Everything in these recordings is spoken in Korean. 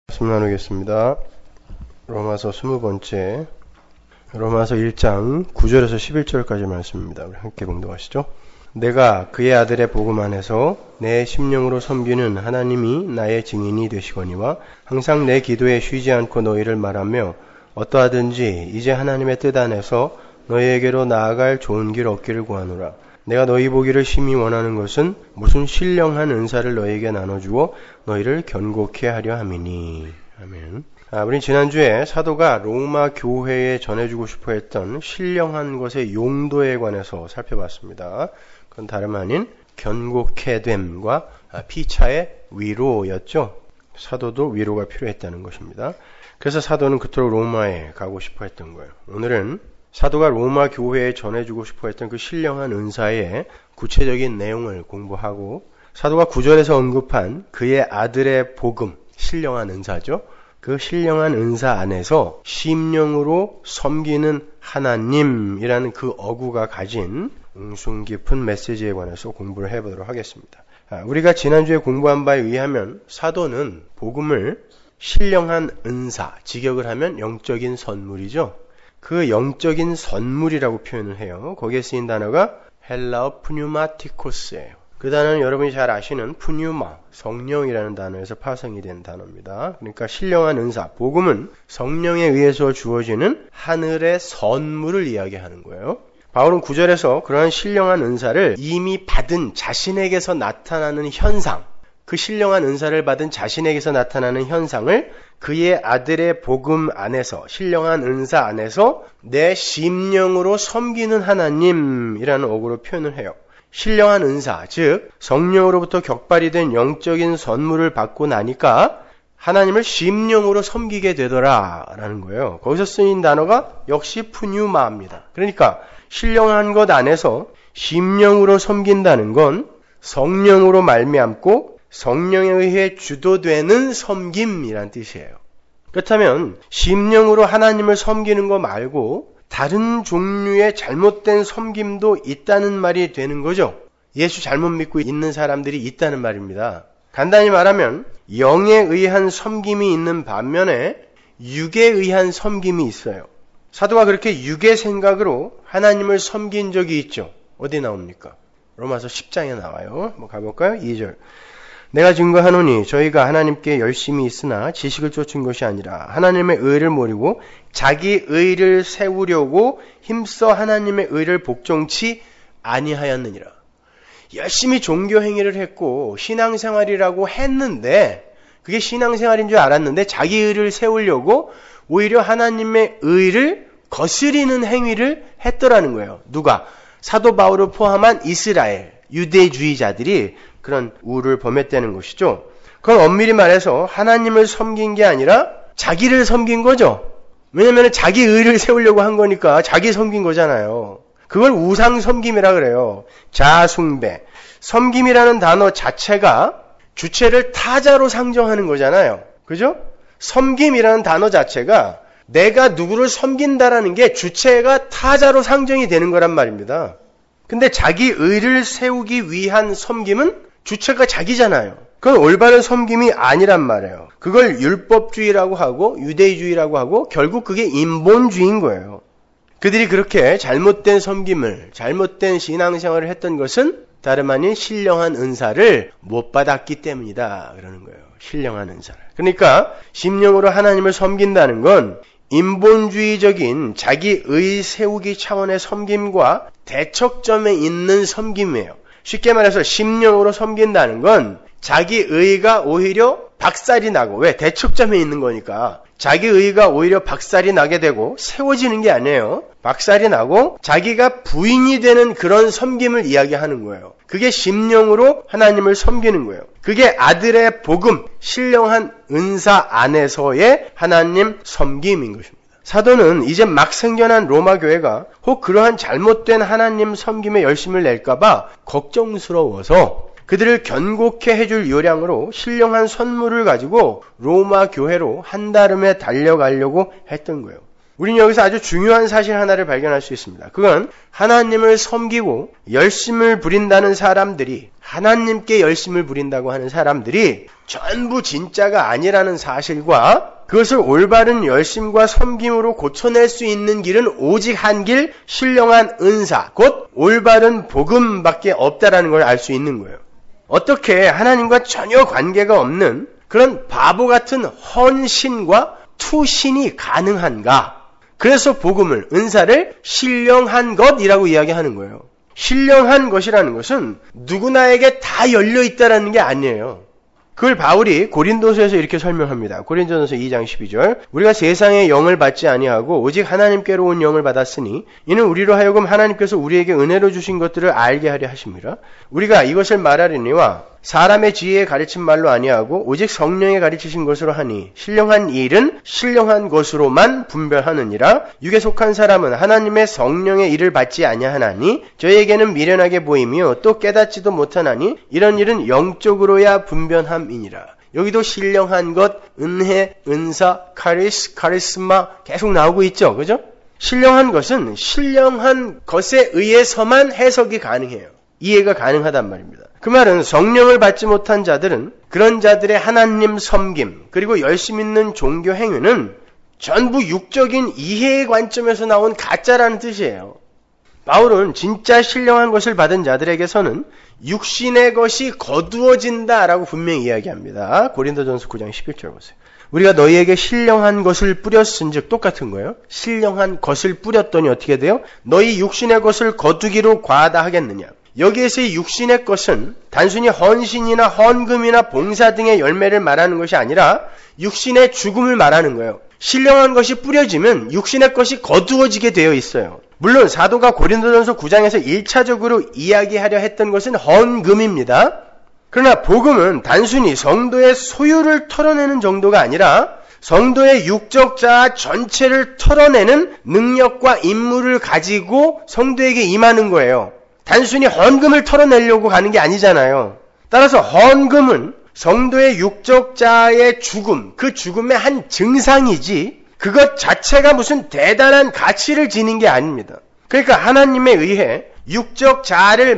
말씀 나누겠습니다. 로마서 20번째, 로마서 1장 9절에서 11절까지 말씀입니다. 우리 함께 봉독하시죠. 내가 그의 아들의 복음 안에서 내 심령으로 섬기는 하나님이 나의 증인이 되시거니와 항상 내 기도에 쉬지 않고 너희를 말하며 어떠하든지 이제 하나님의 뜻 안에서 너희에게로 나아갈 좋은 길 얻기를 구하노라. 내가 너희 보기를 심히 원하는 것은 무슨 신령한 은사를 너희에게 나눠주어 너희를 견고케 하려 함이니. 아멘. 우리 지난주에 사도가 로마 교회에 전해주고 싶어 했던 신령한 것의 용도에 관해서 살펴봤습니다. 그건 다름 아닌 견고케 됨과 피차의 위로였죠. 사도도 위로가 필요했다는 것입니다. 그래서 사도는 그토록 로마에 가고 싶어 했던 거예요. 오늘은 사도가 로마 교회에 전해주고 싶어 했던 그 신령한 은사의 구체적인 내용을 공부하고 사도가 9절에서 언급한 그의 아들의 복음, 신령한 은사죠. 그 신령한 은사 안에서 심령으로 섬기는 하나님이라는 그 어구가 가진 웅숭 깊은 메시지에 관해서 공부를 해보도록 하겠습니다. 우리가 지난주에 공부한 바에 의하면 사도는 복음을 신령한 은사, 직역을 하면 영적인 선물이죠. 그 영적인 선물이라고 표현을 해요. 거기에 쓰인 단어가 헬라어 푸뉴마티코스예요. 그 단어는 여러분이 잘 아시는 푸뉴마, 성령이라는 단어에서 파생이 된 단어입니다. 그러니까 신령한 은사, 복음은 성령에 의해서 주어지는 하늘의 선물을 이야기하는 거예요. 바울은 9절에서 그러한 신령한 은사를 이미 받은 자신에게서 나타나는 현상, 그 신령한 은사를 받은 자신에게서 나타나는 현상을 그의 아들의 복음 안에서, 신령한 은사 안에서 내 심령으로 섬기는 하나님이라는 어구로 표현을 해요. 신령한 은사, 즉 성령으로부터 격발이 된 영적인 선물을 받고 나니까 하나님을 심령으로 섬기게 되더라라는 거예요. 거기서 쓰인 단어가 역시 푸뉴마입니다. 그러니까 신령한 것 안에서 심령으로 섬긴다는 건 성령으로 말미암고 성령에 의해 주도되는 섬김이란 뜻이에요. 그렇다면 심령으로 하나님을 섬기는 거 말고 다른 종류의 잘못된 섬김도 있다는 말이 되는 거죠. 예수 잘못 믿고 있는 사람들이 있다는 말입니다. 간단히 말하면 영에 의한 섬김이 있는 반면에 육에 의한 섬김이 있어요. 사도가 그렇게 육의 생각으로 하나님을 섬긴 적이 있죠. 어디 나옵니까? 로마서 10장에 나와요. 가볼까요? 2절. 내가 증거하노니 저희가 하나님께 열심히 있으나 지식을 쫓은 것이 아니라 하나님의 의를 모르고 자기 의를 세우려고 힘써 하나님의 의를 복종치 아니하였느니라. 열심히 종교 행위를 했고 신앙생활이라고 했는데 그게 신앙생활인 줄 알았는데 자기 의를 세우려고 오히려 하나님의 의를 거스리는 행위를 했더라는 거예요. 누가? 사도 바울을 포함한 이스라엘 유대주의자들이 그런 우를 범했다는 것이죠. 그건 엄밀히 말해서 하나님을 섬긴 게 아니라 자기를 섬긴 거죠. 왜냐하면 자기 의를 세우려고 한 거니까 자기 섬긴 거잖아요. 그걸 우상 섬김이라 그래요. 자숭배. 섬김이라는 단어 자체가 주체를 타자로 상정하는 거잖아요. 그죠? 섬김이라는 단어 자체가 내가 누구를 섬긴다라는 게 주체가 타자로 상정이 되는 거란 말입니다. 근데 자기 의를 세우기 위한 섬김은 주체가 자기잖아요. 그건 올바른 섬김이 아니란 말이에요. 그걸 율법주의라고 하고 유대주의라고 하고 결국 그게 인본주의인 거예요. 그들이 그렇게 잘못된 섬김을, 잘못된 신앙생활을 했던 것은 다름 아닌 신령한 은사를 못 받았기 때문이다. 그러는 거예요. 신령한 은사를. 그러니까 심령으로 하나님을 섬긴다는 건 인본주의적인 자기 의 세우기 차원의 섬김과 대척점에 있는 섬김이에요. 쉽게 말해서 심령으로 섬긴다는 건 자기 의가 오히려 박살이 나고, 왜? 대척점에 있는 거니까 자기 의가 오히려 박살이 나게 되고 세워지는 게 아니에요. 박살이 나고 자기가 부인이 되는 그런 섬김을 이야기하는 거예요. 그게 심령으로 하나님을 섬기는 거예요. 그게 아들의 복음, 신령한 은사 안에서의 하나님 섬김인 것입니다. 사도는 이제 막 생겨난 로마 교회가 혹 그러한 잘못된 하나님 섬김에 열심을 낼까봐 걱정스러워서 그들을 견고케 해줄 요량으로 신령한 선물을 가지고 로마 교회로 한다름에 달려가려고 했던 거예요. 우린 여기서 아주 중요한 사실 하나를 발견할 수 있습니다. 그건 하나님을 섬기고 열심을 부린다는 사람들이, 하나님께 열심을 부린다고 하는 사람들이 전부 진짜가 아니라는 사실과 그것을 올바른 열심과 섬김으로 고쳐낼 수 있는 길은 오직 한 길, 신령한 은사, 곧 올바른 복음밖에 없다라는 걸 알 수 있는 거예요. 어떻게 하나님과 전혀 관계가 없는 그런 바보 같은 헌신과 투신이 가능한가? 그래서 복음을, 은사를 신령한 것이라고 이야기하는 거예요. 신령한 것이라는 것은 누구나에게 다 열려있다라는 게 아니에요. 그걸 바울이 고린도서에서 이렇게 설명합니다. 고린도전서 2장 12절. 우리가 세상의 영을 받지 아니하고 오직 하나님께로 온 영을 받았으니 이는 우리로 하여금 하나님께서 우리에게 은혜로 주신 것들을 알게 하려 하심이라. 우리가 이것을 말하려니와 사람의 지혜에 가르친 말로 아니하고 오직 성령에 가르치신 것으로 하니 신령한 일은 신령한 것으로만 분별하느니라. 육에 속한 사람은 하나님의 성령의 일을 받지 아니하나니 저에게는 미련하게 보이며 또 깨닫지도 못하나니 이런 일은 영적으로야 분별함이니라. 여기도 신령한 것, 은혜, 은사, 카리스마 계속 나오고 있죠. 그죠? 신령한 것은 신령한 것에 의해서만 해석이 가능해요. 이해가 가능하단 말입니다. 그 말은 성령을 받지 못한 자들은 그런 자들의 하나님 섬김 그리고 열심 있는 종교 행위는 전부 육적인 이해의 관점에서 나온 가짜라는 뜻이에요. 바울은 진짜 신령한 것을 받은 자들에게서는 육신의 것이 거두어진다라고 분명히 이야기합니다. 고린도전서 9장 11절 보세요. 우리가 너희에게 신령한 것을 뿌렸은즉 똑같은 거예요. 신령한 것을 뿌렸더니 어떻게 돼요? 너희 육신의 것을 거두기로 과하다 하겠느냐. 여기에서의 육신의 것은 단순히 헌신이나 헌금이나 봉사 등의 열매를 말하는 것이 아니라 육신의 죽음을 말하는 거예요. 신령한 것이 뿌려지면 육신의 것이 거두어지게 되어 있어요. 물론 사도가 고린도전서 9장에서 1차적으로 이야기하려 했던 것은 헌금입니다. 그러나 복음은 단순히 성도의 소유를 털어내는 정도가 아니라 성도의 육적 자아 전체를 털어내는 능력과 임무를 가지고 성도에게 임하는 거예요. 단순히 헌금을 털어내려고 가는 게 아니잖아요. 따라서 헌금은 성도의 육적 자아의 죽음, 그 죽음의 한 증상이지 그것 자체가 무슨 대단한 가치를 지닌 게 아닙니다. 그러니까 하나님에 의해 육적 자아를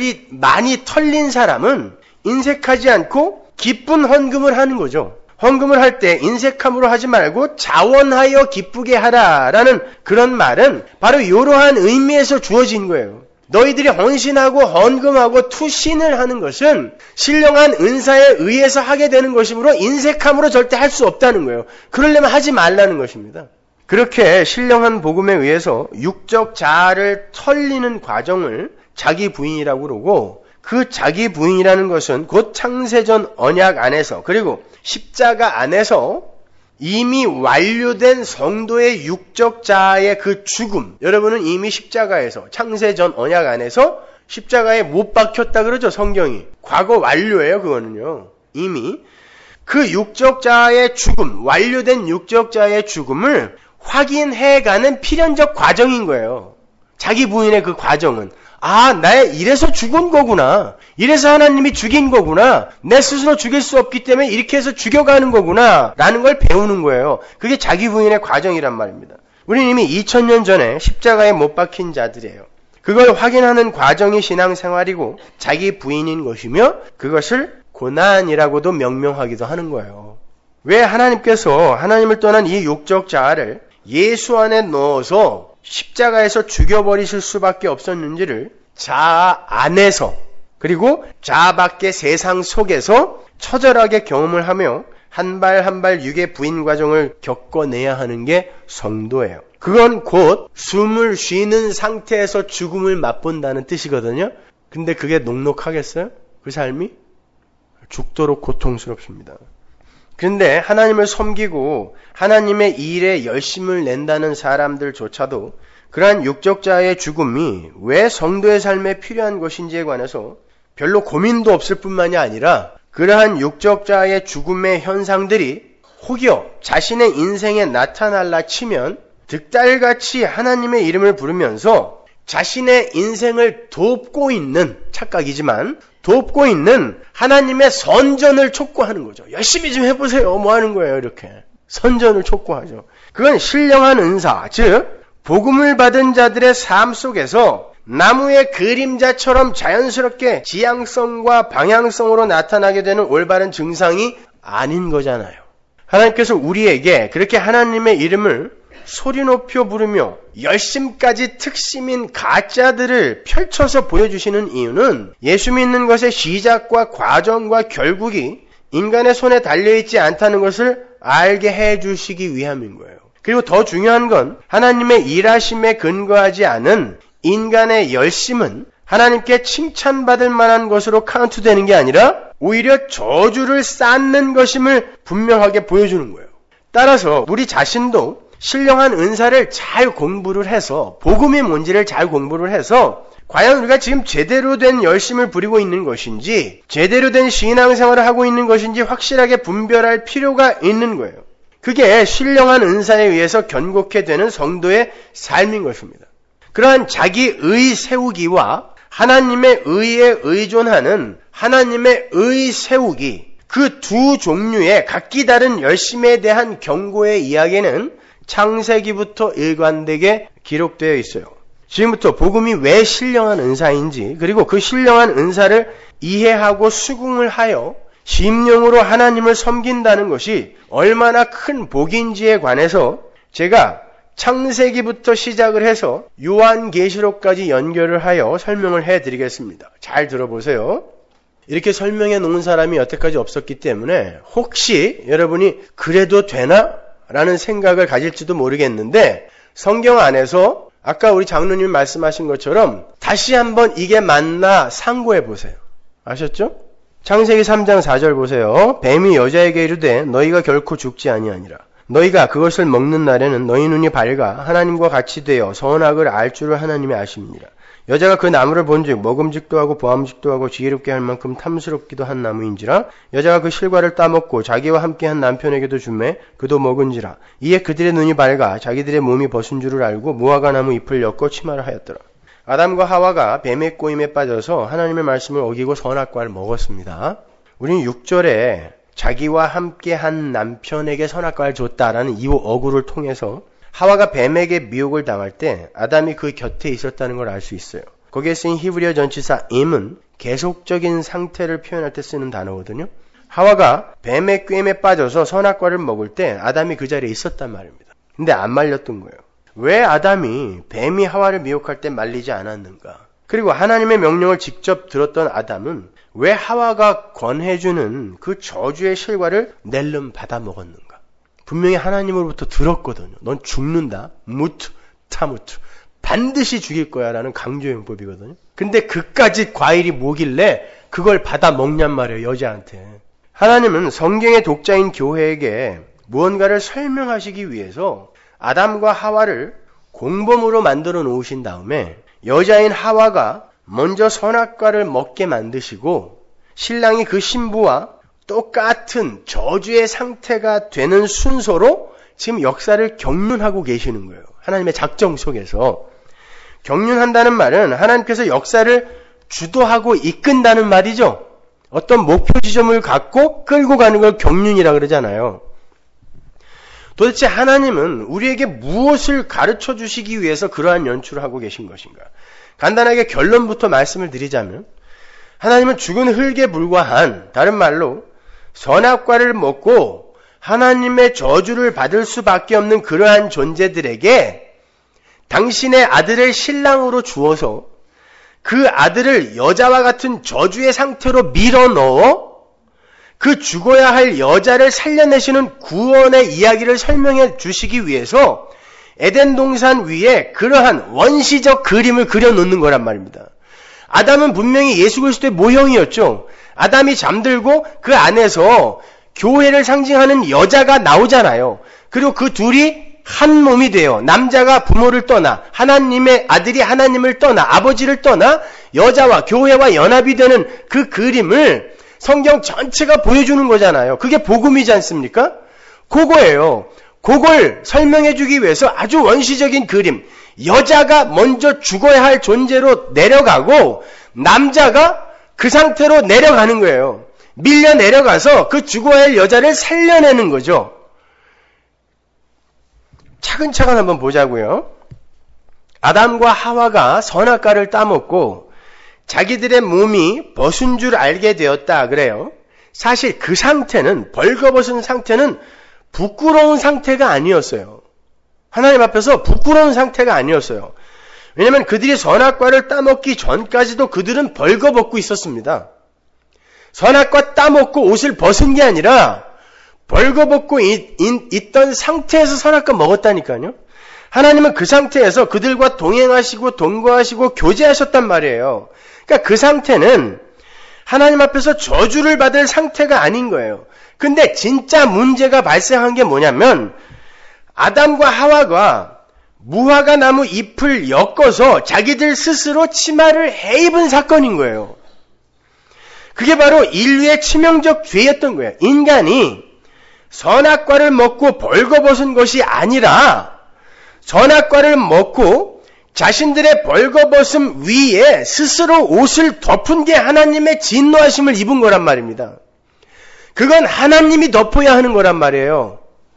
많이 털린 사람은 인색하지 않고 기쁜 헌금을 하는 거죠. 헌금을 할 때 인색함으로 하지 말고 자원하여 기쁘게 하라라는 그런 말은 바로 이러한 의미에서 주어진 거예요. 너희들이 헌신하고 헌금하고 투신을 하는 것은 신령한 은사에 의해서 하게 되는 것이므로 인색함으로 절대 할 수 없다는 거예요. 그러려면 하지 말라는 것입니다. 그렇게 신령한 복음에 의해서 육적 자아를 털리는 과정을 자기 부인이라고 그러고 그 자기 부인이라는 것은 곧 창세전 언약 안에서 그리고 십자가 안에서 이미 완료된 성도의 육적 자아의 그 죽음. 여러분은 이미 십자가에서 창세전 언약 안에서 십자가에 못 박혔다 그러죠, 성경이. 과거 완료예요, 그거는요. 이미 그 육적 자아의 죽음, 완료된 육적 자아의 죽음을 확인해가는 필연적 과정인 거예요. 자기 부인의 그 과정은 나 이래서 죽은 거구나. 이래서 하나님이 죽인 거구나. 내 스스로 죽일 수 없기 때문에 이렇게 해서 죽여가는 거구나. 라는 걸 배우는 거예요. 그게 자기 부인의 과정이란 말입니다. 우리는 이미 2000년 전에 십자가에 못 박힌 자들이에요. 그걸 확인하는 과정이 신앙생활이고 자기 부인인 것이며 그것을 고난이라고도 명명하기도 하는 거예요. 왜 하나님께서 하나님을 떠난 이 육적 자아를 예수 안에 넣어서 십자가에서 죽여버리실 수밖에 없었는지를 자아 안에서 그리고 자아 밖의 세상 속에서 처절하게 경험을 하며 한 발 한 발 육의 부인 과정을 겪어내야 하는 게 성도예요. 그건 곧 숨을 쉬는 상태에서 죽음을 맛본다는 뜻이거든요. 근데 그게 녹록하겠어요? 그 삶이? 죽도록 고통스럽습니다. 그런데 하나님을 섬기고 하나님의 일에 열심을 낸다는 사람들조차도 그러한 육적자의 죽음이 왜 성도의 삶에 필요한 것인지에 관해서 별로 고민도 없을 뿐만이 아니라 그러한 육적자의 죽음의 현상들이 혹여 자신의 인생에 나타날라 치면 득달같이 하나님의 이름을 부르면서 자신의 인생을 돕고 있는 착각이지만 돕고 있는 하나님의 선전을 촉구하는 거죠. 열심히 좀 해보세요. 뭐 하는 거예요, 이렇게. 선전을 촉구하죠. 그건 신령한 은사, 즉 복음을 받은 자들의 삶 속에서 나무의 그림자처럼 자연스럽게 지향성과 방향성으로 나타나게 되는 올바른 증상이 아닌 거잖아요. 하나님께서 우리에게 그렇게 하나님의 이름을 소리 높여 부르며 열심까지 특심인 가짜들을 펼쳐서 보여주시는 이유는 예수 믿는 것의 시작과 과정과 결국이 인간의 손에 달려있지 않다는 것을 알게 해주시기 위함인 거예요. 그리고 더 중요한 건 하나님의 일하심에 근거하지 않은 인간의 열심은 하나님께 칭찬받을 만한 것으로 카운트되는 게 아니라 오히려 저주를 쌓는 것임을 분명하게 보여주는 거예요. 따라서 우리 자신도 신령한 은사를 잘 공부를 해서 복음이 뭔지를 잘 공부를 해서 과연 우리가 지금 제대로 된 열심을 부리고 있는 것인지 제대로 된 신앙생활을 하고 있는 것인지 확실하게 분별할 필요가 있는 거예요. 그게 신령한 은사에 의해서 견고케 되는 성도의 삶인 것입니다. 그러한 자기의 세우기와 하나님의 의에 의존하는 하나님의 의 세우기, 그 두 종류의 각기 다른 열심에 대한 경고의 이야기는 창세기부터 일관되게 기록되어 있어요. 지금부터 복음이 왜 신령한 은사인지, 그리고 그 신령한 은사를 이해하고 수긍을 하여 심령으로 하나님을 섬긴다는 것이 얼마나 큰 복인지에 관해서 제가 창세기부터 시작을 해서 요한계시록까지 연결을 하여 설명을 해드리겠습니다. 잘 들어보세요. 이렇게 설명해 놓은 사람이 여태까지 없었기 때문에 혹시 여러분이 그래도 되나? 라는 생각을 가질지도 모르겠는데 성경 안에서 아까 우리 장로님이 말씀하신 것처럼 다시 한번 이게 맞나 상고해 보세요. 아셨죠? 창세기 3장 4절 보세요. 뱀이 여자에게 이르되 너희가 결코 죽지 아니하니라. 너희가 그것을 먹는 날에는 너희 눈이 밝아 하나님과 같이 되어 선악을 알 줄을 하나님이 아십니다. 여자가 그 나무를 본즉 먹음직도 하고 보암직도 하고 지혜롭게 할 만큼 탐스럽기도 한 나무인지라. 여자가 그 실과를 따먹고 자기와 함께한 남편에게도 주매 그도 먹은지라. 이에 그들의 눈이 밝아 자기들의 몸이 벗은 줄을 알고 무화과 나무 잎을 엮어 치마를 하였더라. 아담과 하와가 뱀의 꼬임에 빠져서 하나님의 말씀을 어기고 선악과를 먹었습니다. 우리는 6절에 자기와 함께한 남편에게 선악과를 줬다라는 이 어구를 통해서 하와가 뱀에게 미혹을 당할 때 아담이 그 곁에 있었다는 걸 알 수 있어요. 거기에 쓰인 히브리어 전치사 임은 계속적인 상태를 표현할 때 쓰는 단어거든요. 하와가 뱀의 꾀임에 빠져서 선악과를 먹을 때 아담이 그 자리에 있었단 말입니다. 근데 안 말렸던 거예요. 왜 아담이 뱀이 하와를 미혹할 때 말리지 않았는가? 그리고 하나님의 명령을 직접 들었던 아담은 왜 하와가 권해주는 그 저주의 실과를 낼름 받아 먹었는가? 분명히 하나님으로부터 들었거든요. 넌 죽는다. 무트, 타무트. 반드시 죽일 거야 라는 강조용법이거든요. 근데 그까짓 과일이 뭐길래 그걸 받아 먹냔 말이에요. 여자한테. 하나님은 성경의 독자인 교회에게 무언가를 설명하시기 위해서 아담과 하와를 공범으로 만들어 놓으신 다음에 여자인 하와가 먼저 선악과를 먹게 만드시고 신랑이 그 신부와 똑같은 저주의 상태가 되는 순서로 지금 역사를 경륜하고 계시는 거예요. 하나님의 작정 속에서. 경륜한다는 말은 하나님께서 역사를 주도하고 이끈다는 말이죠. 어떤 목표 지점을 갖고 끌고 가는 걸 경륜이라 그러잖아요. 도대체 하나님은 우리에게 무엇을 가르쳐 주시기 위해서 그러한 연출을 하고 계신 것인가? 간단하게 결론부터 말씀을 드리자면 하나님은 죽은 흙에 불과한, 다른 말로 선악과를 먹고 하나님의 저주를 받을 수밖에 없는 그러한 존재들에게 당신의 아들을 신랑으로 주어서 그 아들을 여자와 같은 저주의 상태로 밀어넣어 그 죽어야 할 여자를 살려내시는 구원의 이야기를 설명해 주시기 위해서 에덴 동산 위에 그러한 원시적 그림을 그려놓는 거란 말입니다. 아담은 분명히 예수 그리스도의 모형이었죠. 아담이 잠들고 그 안에서 교회를 상징하는 여자가 나오잖아요. 그리고 그 둘이 한 몸이 돼요. 남자가 부모를 떠나, 하나님의 아들이 하나님을 떠나, 아버지를 떠나 여자와 교회와 연합이 되는 그 그림을 성경 전체가 보여주는 거잖아요. 그게 복음이지 않습니까? 그거예요. 그걸 설명해 주기 위해서 아주 원시적인 그림, 여자가 먼저 죽어야 할 존재로 내려가고 남자가 그 상태로 내려가는 거예요. 밀려 내려가서 그 죽어야 할 여자를 살려내는 거죠. 차근차근 한번 보자고요. 아담과 하와가 선악과를 따먹고 자기들의 몸이 벗은 줄 알게 되었다 그래요. 사실 그 상태는, 벌거벗은 상태는 부끄러운 상태가 아니었어요. 하나님 앞에서 부끄러운 상태가 아니었어요. 왜냐하면 그들이 선악과를 따먹기 전까지도 그들은 벌거벗고 있었습니다. 선악과 따먹고 옷을 벗은 게 아니라 벌거벗고 있던 상태에서 선악과 먹었다니까요. 하나님은 그 상태에서 그들과 동행하시고 동거하시고 교제하셨단 말이에요. 그러니까 그 상태는 하나님 앞에서 저주를 받을 상태가 아닌 거예요. 근데 진짜 문제가 발생한 게 뭐냐면 아담과 하와가 무화과 나무 잎을 엮어서 자기들 스스로 치마를 해입은 사건인 거예요. 그게 바로 인류의 치명적 죄였던 거예요. 인간이 선악과를 먹고 벌거벗은 것이 아니라 선악과를 먹고 자신들의 벌거벗음 위에 스스로 옷을 덮은 게 하나님의 진노하심을 입은 거란 말입니다. 그건 하나님이 덮어야 하는 거란 말이에요.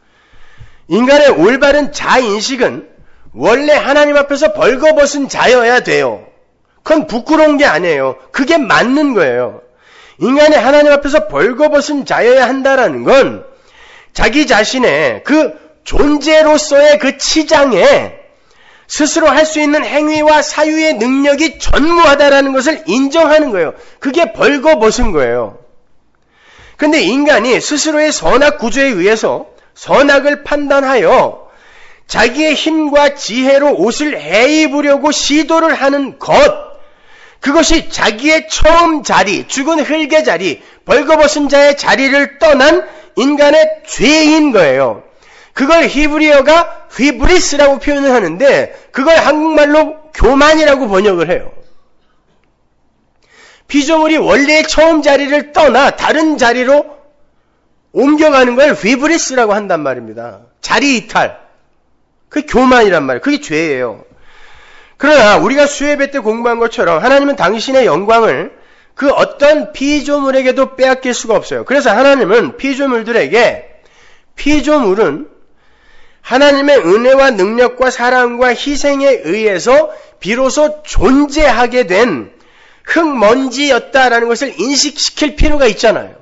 인간의 올바른 자인식은 원래 하나님 앞에서 벌거벗은 자여야 돼요. 그건 부끄러운 게 아니에요. 그게 맞는 거예요. 인간이 하나님 앞에서 벌거벗은 자여야 한다라는 건 자기 자신의 그 존재로서의 그 치장에 스스로 할 수 있는 행위와 사유의 능력이 전무하다라는 것을 인정하는 거예요. 그게 벌거벗은 거예요. 근데 인간이 스스로의 선악 구조에 의해서 선악을 판단하여 자기의 힘과 지혜로 옷을 해입으려고 시도를 하는 것, 그것이 자기의 처음 자리, 죽은 흙의 자리, 벌거벗은 자의 자리를 떠난 인간의 죄인 거예요. 그걸 히브리어가 휘브리스라고 표현을 하는데 그걸 한국말로 교만이라고 번역을 해요. 피조물이 원래의 처음 자리를 떠나 다른 자리로 옮겨가는 걸 휘브리스라고 한단 말입니다. 자리 이탈. 그게 교만이란 말이에요. 그게 죄예요. 그러나 우리가 수예배 때 공부한 것처럼 하나님은 당신의 영광을 그 어떤 피조물에게도 빼앗길 수가 없어요. 그래서 하나님은 피조물은 하나님의 은혜와 능력과 사랑과 희생에 의해서 비로소 존재하게 된 흙먼지였다라는 것을 인식시킬 필요가 있잖아요.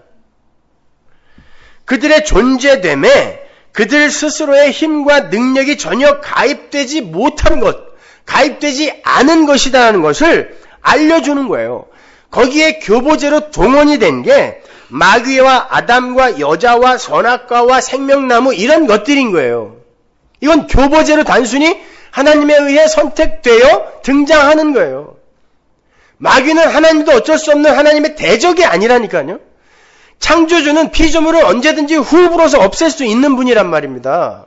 그들의 존재됨에 그들 스스로의 힘과 능력이 전혀 가입되지 못한 것, 가입되지 않은 것이다라는 것을 알려주는 거예요. 거기에 교보제로 동원이 된 게 마귀와 아담과 여자와 선악과와 생명나무 이런 것들인 거예요. 이건 교보제로 단순히 하나님에 의해 선택되어 등장하는 거예요. 마귀는 하나님도 어쩔 수 없는 하나님의 대적이 아니라니까요. 창조주는 피조물을 언제든지 후불어서 없앨 수 있는 분이란 말입니다.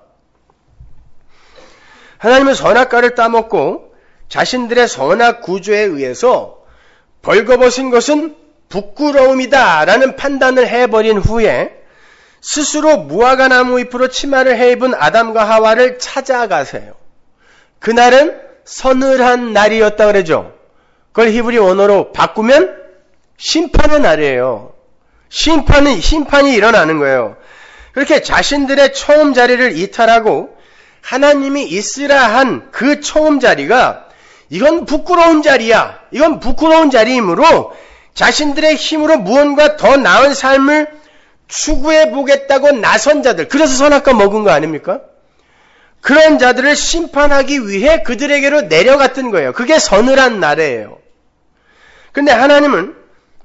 하나님은 선악과를 따먹고 자신들의 선악 구조에 의해서 벌거벗은 것은 부끄러움이다라는 판단을 해버린 후에 스스로 무화과 나무 잎으로 치마를 해입은 아담과 하와를 찾아가세요. 그날은 서늘한 날이었다 그러죠. 그걸 히브리 원어로 바꾸면 심판의 날이에요. 심판이 일어나는 거예요. 그렇게 자신들의 처음 자리를 이탈하고 하나님이 있으라 한 그 처음 자리가 이건 부끄러운 자리야. 이건 부끄러운 자리이므로 자신들의 힘으로 무언가 더 나은 삶을 추구해 보겠다고 나선 자들, 그래서 선악과 먹은 거 아닙니까? 그런 자들을 심판하기 위해 그들에게로 내려갔던 거예요. 그게 서늘한 날이에요. 근데 하나님은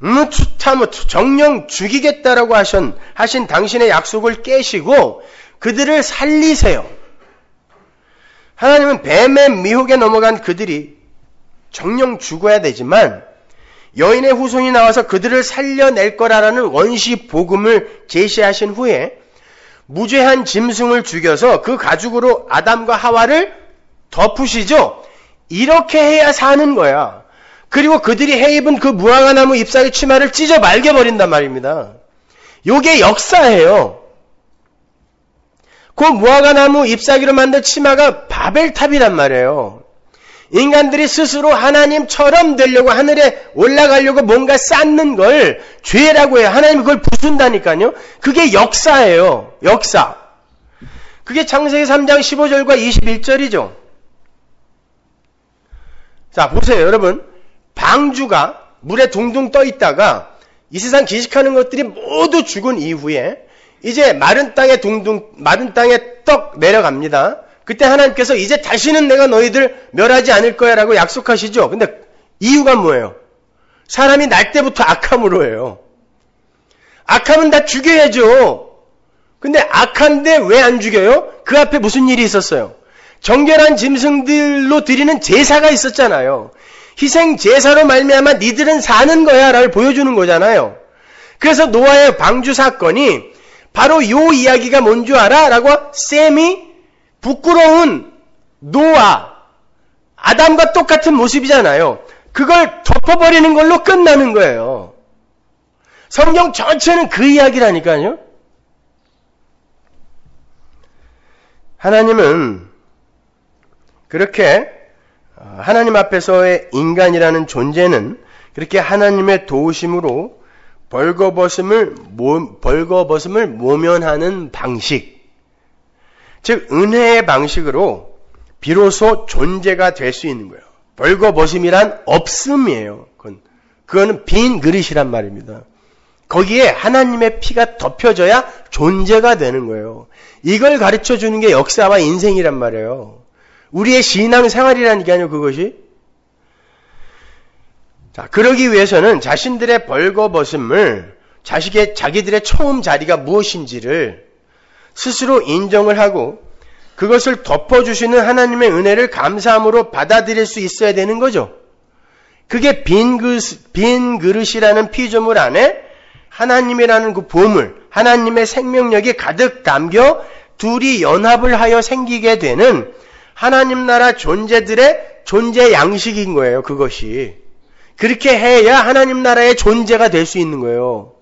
정령 죽이겠다라고 하신 당신의 약속을 깨시고 그들을 살리세요. 하나님은 뱀의 미혹에 넘어간 그들이 정령 죽어야 되지만 여인의 후손이 나와서 그들을 살려낼 거라라는 원시 복음을 제시하신 후에 무죄한 짐승을 죽여서 그 가죽으로 아담과 하와를 덮으시죠. 이렇게 해야 사는 거야. 그리고 그들이 해입은 그 무화과나무 잎사귀 치마를 찢어 말겨버린단 말입니다. 요게 역사예요. 그 무화과나무 잎사귀로 만든 치마가 바벨탑이란 말이에요. 인간들이 스스로 하나님처럼 되려고 하늘에 올라가려고 뭔가 쌓는 걸 죄라고 해요. 하나님이 그걸 부순다니까요. 그게 역사예요. 역사. 그게 창세기 3장 15절과 21절이죠. 자, 보세요, 여러분. 방주가 물에 둥둥 떠 있다가 이 세상 기식하는 것들이 모두 죽은 이후에 이제 마른 땅에 떡 내려갑니다. 그때 하나님께서 이제 다시는 내가 너희들 멸하지 않을 거야 라고 약속하시죠. 근데 이유가 뭐예요? 사람이 날 때부터 악함으로 해요. 악함은 다 죽여야죠. 근데 악한데 왜 안 죽여요? 그 앞에 무슨 일이 있었어요? 정결한 짐승들로 드리는 제사가 있었잖아요. 희생 제사로 말미암아 니들은 사는 거야 라고 보여주는 거잖아요. 그래서 노아의 방주 사건이 바로 요 이야기가 뭔 줄 알아? 라고 셈이 부끄러운 노아, 아담과 똑같은 모습이잖아요. 그걸 덮어버리는 걸로 끝나는 거예요. 성경 전체는 그 이야기라니까요. 하나님은 그렇게 하나님 앞에서의 인간이라는 존재는 그렇게 하나님의 도우심으로 벌거벗음을 모면하는 방식, 즉 은혜의 방식으로 비로소 존재가 될 수 있는 거예요. 벌거벗음이란 없음이에요. 그거는 빈 그릇이란 말입니다. 거기에 하나님의 피가 덮여져야 존재가 되는 거예요. 이걸 가르쳐 주는 게 역사와 인생이란 말이에요. 우리의 신앙생활이라니까요, 그것이. 자, 그러기 위해서는 자신들의 벌거벗음을 자기들의 처음 자리가 무엇인지를 스스로 인정을 하고 그것을 덮어주시는 하나님의 은혜를 감사함으로 받아들일 수 있어야 되는 거죠. 그게 빈 그릇이라는 피조물 안에 하나님이라는 그 보물, 하나님의 생명력이 가득 담겨 둘이 연합을 하여 생기게 되는 하나님 나라 존재들의 존재 양식인 거예요, 그것이. 그렇게 해야 하나님 나라의 존재가 될 수 있는 거예요.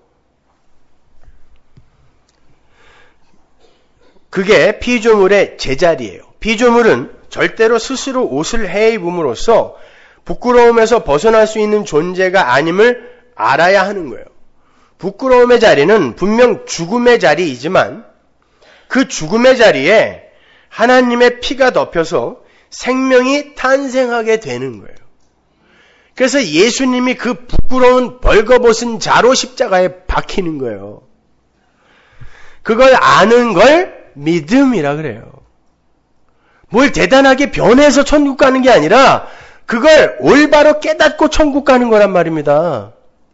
그게 피조물의 제자리예요. 피조물은 절대로 스스로 옷을 해입음으로써 부끄러움에서 벗어날 수 있는 존재가 아님을 알아야 하는 거예요. 부끄러움의 자리는 분명 죽음의 자리이지만 그 죽음의 자리에 하나님의 피가 덮여서 생명이 탄생하게 되는 거예요. 그래서 예수님이 그 부끄러운 벌거벗은 자로 십자가에 박히는 거예요. 그걸 아는 걸 믿음이라 그래요. 뭘 대단하게 변해서 천국 가는 게 아니라 그걸 올바로 깨닫고 천국 가는 거란 말입니다.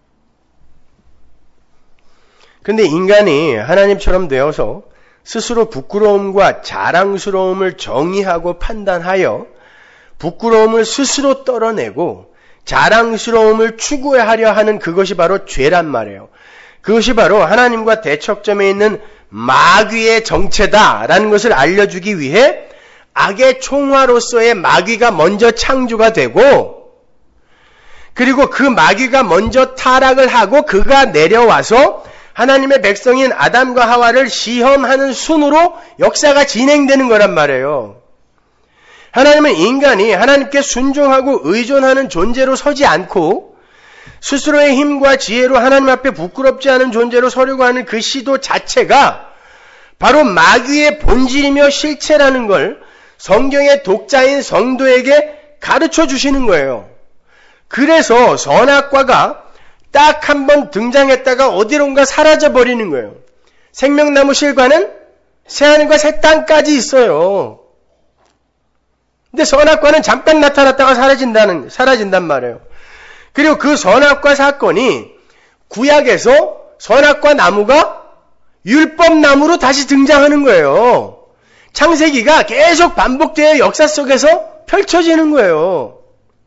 근데 인간이 하나님처럼 되어서 스스로 부끄러움과 자랑스러움을 정의하고 판단하여 부끄러움을 스스로 떨어내고 자랑스러움을 추구하려 하는 그것이 바로 죄란 말이에요. 그것이 바로 하나님과 대척점에 있는 마귀의 정체다라는 것을 알려주기 위해 악의 총화로서의 마귀가 먼저 창조가 되고 그리고 그 마귀가 먼저 타락을 하고 그가 내려와서 하나님의 백성인 아담과 하와를 시험하는 순으로 역사가 진행되는 거란 말이에요. 하나님은 인간이 하나님께 순종하고 의존하는 존재로 서지 않고 스스로의 힘과 지혜로 하나님 앞에 부끄럽지 않은 존재로 서려고 하는 그 시도 자체가 바로 마귀의 본질이며 실체라는 걸 성경의 독자인 성도에게 가르쳐 주시는 거예요. 그래서 선악과가 딱 한 번 등장했다가 어디론가 사라져 버리는 거예요. 생명나무 실과는 새하늘과 새 땅까지 있어요. 근데 선악과는 잠깐 나타났다가 사라진단 말이에요. 그리고 그 선악과 사건이 구약에서 선악과 나무가 율법나무로 다시 등장하는 거예요. 창세기가 계속 반복되어 역사 속에서 펼쳐지는 거예요.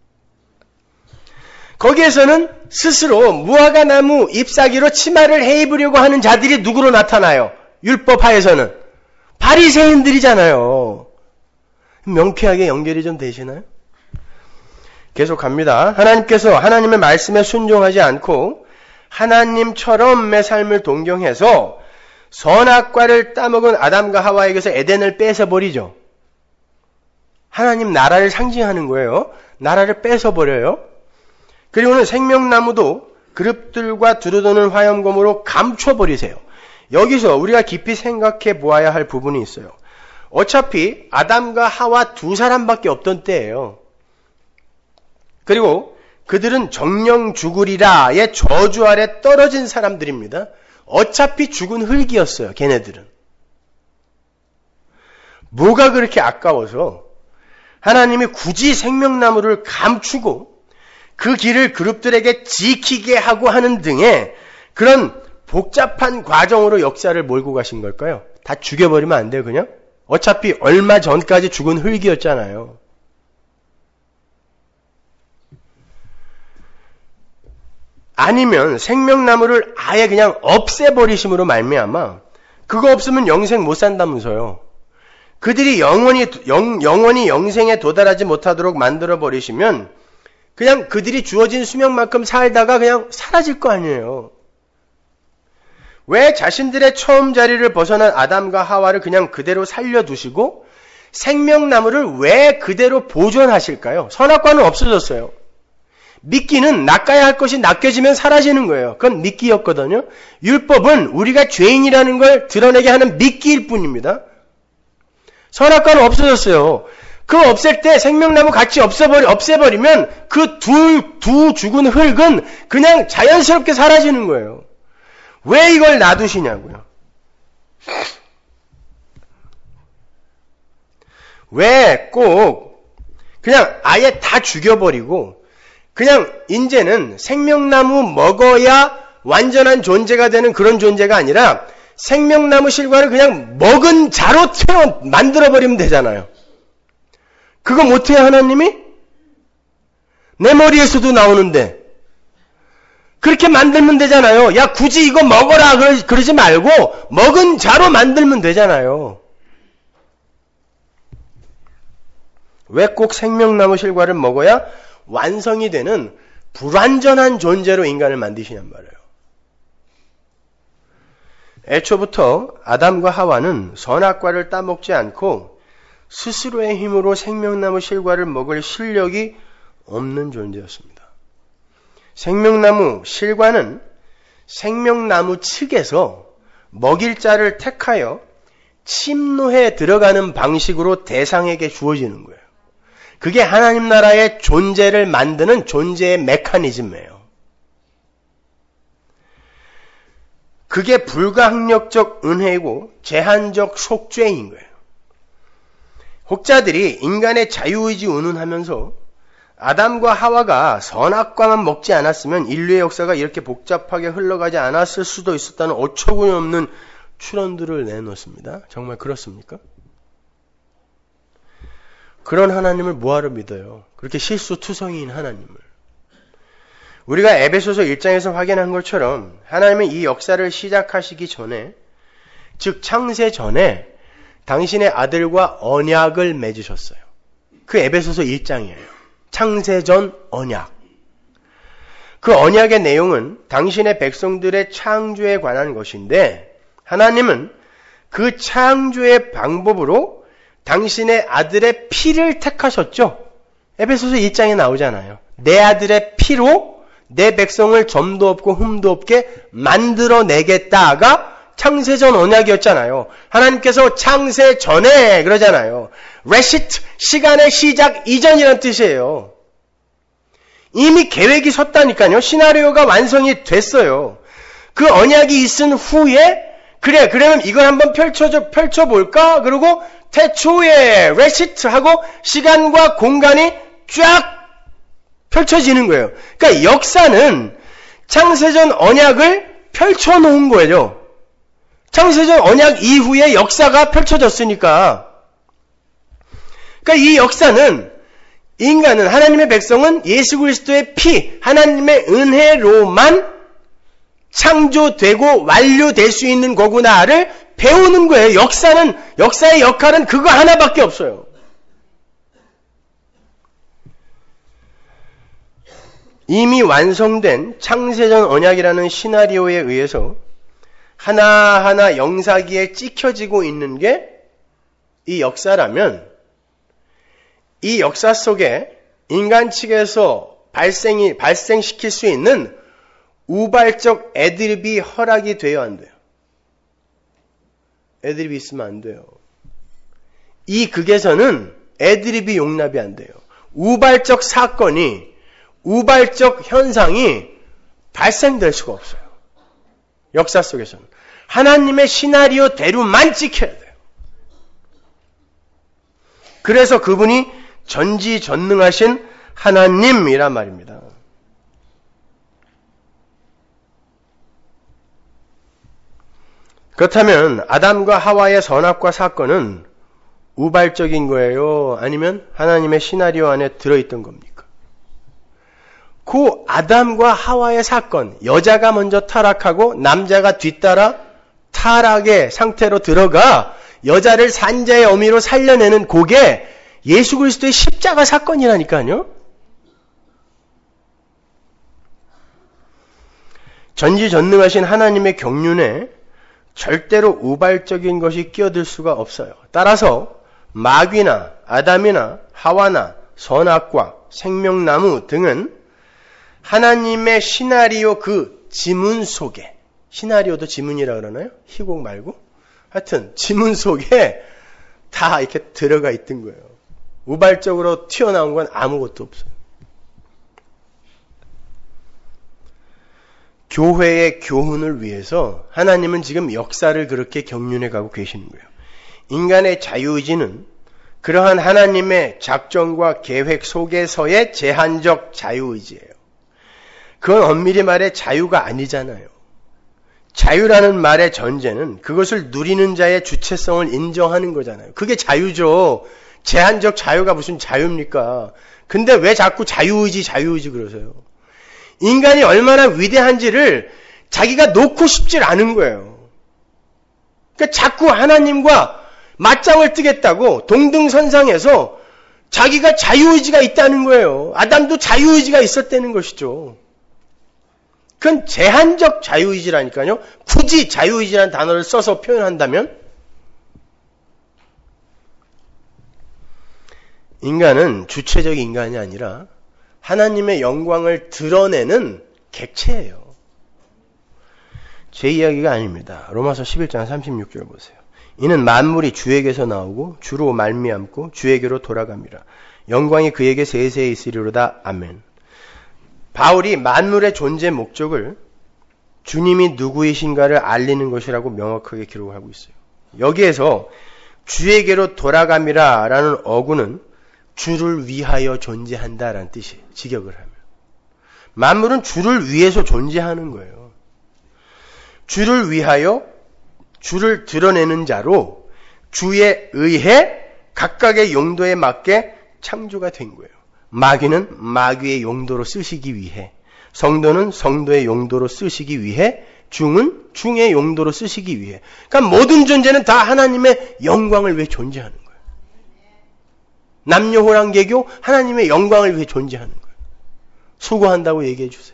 거기에서는 스스로 무화과 나무 잎사귀로 치마를 해입으려고 하는 자들이 누구로 나타나요? 율법하에서는 바리새인들이잖아요. 명쾌하게 연결이 좀 되시나요? 계속 갑니다. 하나님께서 하나님의 말씀에 순종하지 않고 하나님처럼의 삶을 동경해서 선악과를 따먹은 아담과 하와에게서 에덴을 뺏어버리죠. 하나님 나라를 상징하는 거예요. 나라를 뺏어버려요. 그리고는 생명나무도 그룹들과 두루도는 화염검으로 감춰버리세요. 여기서 우리가 깊이 생각해 보아야 할 부분이 있어요. 어차피 아담과 하와 두 사람밖에 없던 때예요. 그리고 그들은 정령 죽으리라의 저주 아래 떨어진 사람들입니다. 어차피 죽은 흙이었어요. 걔네들은. 뭐가 그렇게 아까워서 하나님이 굳이 생명나무를 감추고 그 길을 그룹들에게 지키게 하고 하는 등의 그런 복잡한 과정으로 역사를 몰고 가신 걸까요? 다 죽여버리면 안 돼요, 그냥? 어차피 얼마 전까지 죽은 흙이었잖아요. 아니면 생명나무를 아예 그냥 없애버리심으로 말미암아 그거 없으면 영생 못 산다면서요. 그들이 영원히 영생에 도달하지 못하도록 만들어버리시면 그냥 그들이 주어진 수명만큼 살다가 그냥 사라질 거 아니에요. 왜 자신들의 처음 자리를 벗어난 아담과 하와를 그냥 그대로 살려두시고 생명나무를 왜 그대로 보존하실까요? 선악과는 없어졌어요. 미끼는 낚아야 할 것이 낚여지면 사라지는 거예요. 그건 미끼였거든요. 율법은 우리가 죄인이라는 걸 드러내게 하는 미끼일 뿐입니다. 선악과는 없어졌어요. 그 없앨 때 생명나무 같이 없애버리면 그 두 죽은 흙은 그냥 자연스럽게 사라지는 거예요. 왜 이걸 놔두시냐고요. 왜 꼭 그냥 아예 다 죽여버리고 그냥 이제는 생명나무 먹어야 완전한 존재가 되는 그런 존재가 아니라 생명나무 실과를 그냥 먹은 자로 만들어버리면 되잖아요. 그거 못해요, 하나님이? 내 머리에서도 나오는데. 그렇게 만들면 되잖아요. 야, 굳이 이거 먹어라 그러지 말고 먹은 자로 만들면 되잖아요. 왜 꼭 생명나무 실과를 먹어야 완성이 되는 불완전한 존재로 인간을 만드시냔 말이에요. 애초부터 아담과 하와는 선악과를 따먹지 않고 스스로의 힘으로 생명나무 실과를 먹을 실력이 없는 존재였습니다. 생명나무 실과는 생명나무 측에서 먹일 자를 택하여 침노해 들어가는 방식으로 대상에게 주어지는 거예요. 그게 하나님 나라의 존재를 만드는 존재의 메커니즘이에요. 그게 불가항력적 은혜이고 제한적 속죄인 거예요. 혹자들이 인간의 자유의지 운운하면서 아담과 하와가 선악과만 먹지 않았으면 인류의 역사가 이렇게 복잡하게 흘러가지 않았을 수도 있었다는 어처구니 없는 추론들을 내놓습니다. 정말 그렇습니까? 그런 하나님을 뭐하러 믿어요? 그렇게 실수투성이인 하나님을. 우리가 에베소서 1장에서 확인한 것처럼 하나님은 이 역사를 시작하시기 전에, 즉 창세 전에 당신의 아들과 언약을 맺으셨어요. 그 에베소서 1장이에요. 창세전 언약. 그 언약의 내용은 당신의 백성들의 창조에 관한 것인데 하나님은 그 창조의 방법으로 당신의 아들의 피를 택하셨죠. 에베소서 1장에 나오잖아요. 내 아들의 피로 내 백성을 점도 없고 흠도 없게 만들어내겠다가 창세전 언약이었잖아요. 하나님께서 창세 전에 그러잖아요. 레시트, 시간의 시작 이전이란 뜻이에요. 이미 계획이 섰다니까요. 시나리오가 완성이 됐어요. 그 언약이 있은 후에 그러면 이걸 한번 펼쳐볼까? 그리고 태초에 레시트하고 시간과 공간이 쫙 펼쳐지는 거예요. 그러니까 역사는 창세전 언약을 펼쳐놓은 거예요. 창세전 언약 이후에 역사가 펼쳐졌으니까. 그러니까 이 역사는 인간은, 하나님의 백성은 예수 그리스도의 피, 하나님의 은혜로만 창조되고 완료될 수 있는 거구나를 배우는 거예요. 역사의 역할은 그거 하나밖에 없어요. 이미 완성된 창세전 언약이라는 시나리오에 의해서 하나하나 영사기에 찍혀지고 있는 게 이 역사라면, 이 역사 속에 인간 측에서 발생시킬 수 있는 우발적 애드립이 허락이 돼야 안 돼요. 애드립이 있으면 안 돼요. 이 극에서는 애드립이 용납이 안 돼요. 우발적 사건이, 우발적 현상이 발생될 수가 없어요. 역사 속에서는. 하나님의 시나리오대로만 지켜야 돼요. 그래서 그분이 전지전능하신 하나님이란 말입니다. 그렇다면 아담과 하와의 선악과 사건은 우발적인 거예요? 아니면 하나님의 시나리오 안에 들어있던 겁니까? 그 아담과 하와의 사건, 여자가 먼저 타락하고 남자가 뒤따라 타락의 상태로 들어가 여자를 산자의 어미로 살려내는 그게 예수 그리스도의 십자가 사건이라니까요. 전지전능하신 하나님의 경륜에 절대로 우발적인 것이 끼어들 수가 없어요. 따라서 마귀나 아담이나 하와나 선악과 생명나무 등은 하나님의 시나리오 그 지문 속에, 시나리오도 지문이라 그러나요? 희곡 말고? 하여튼 지문 속에 다 이렇게 들어가 있던 거예요. 우발적으로 튀어나온 건 아무것도 없어요. 교회의 교훈을 위해서 하나님은 지금 역사를 그렇게 경륜해 가고 계시는 거예요. 인간의 자유의지는 그러한 하나님의 작정과 계획 속에서의 제한적 자유의지예요. 그건 엄밀히 말해 자유가 아니잖아요. 자유라는 말의 전제는 그것을 누리는 자의 주체성을 인정하는 거잖아요. 그게 자유죠. 제한적 자유가 무슨 자유입니까? 근데 왜 자꾸 자유의지 그러세요? 인간이 얼마나 위대한지를 자기가 놓고 싶질 않은 거예요. 그러니까 자꾸 하나님과 맞짱을 뜨겠다고 동등선상에서 자기가 자유의지가 있다는 거예요. 아담도 자유의지가 있었다는 것이죠. 그건 제한적 자유의지라니까요. 굳이 자유의지라는 단어를 써서 표현한다면 인간은 주체적 인간이 아니라 하나님의 영광을 드러내는 객체예요. 제 이야기가 아닙니다. 로마서 11장 36절 보세요. 이는 만물이 주에게서 나오고 주로 말미암고 주에게로 돌아갑니다. 영광이 그에게 세세에 있으리로다. 아멘. 바울이 만물의 존재 목적을 주님이 누구이신가를 알리는 것이라고 명확하게 기록을 하고 있어요. 여기에서 주에게로 돌아갑니다 라는 어구는 주를 위하여 존재한다라는 뜻이에요. 직역을 하면. 만물은 주를 위해서 존재하는 거예요. 주를 위하여 주를 드러내는 자로 주에 의해 각각의 용도에 맞게 창조가 된 거예요. 마귀는 마귀의 용도로 쓰시기 위해, 성도는 성도의 용도로 쓰시기 위해, 중은 중의 용도로 쓰시기 위해. 그러니까 모든 존재는 다 하나님의 영광을 위해 존재하는 거예요. 남녀호랑개교 하나님의 영광을 위해 존재하는 거예요. 수고한다고 얘기해 주세요.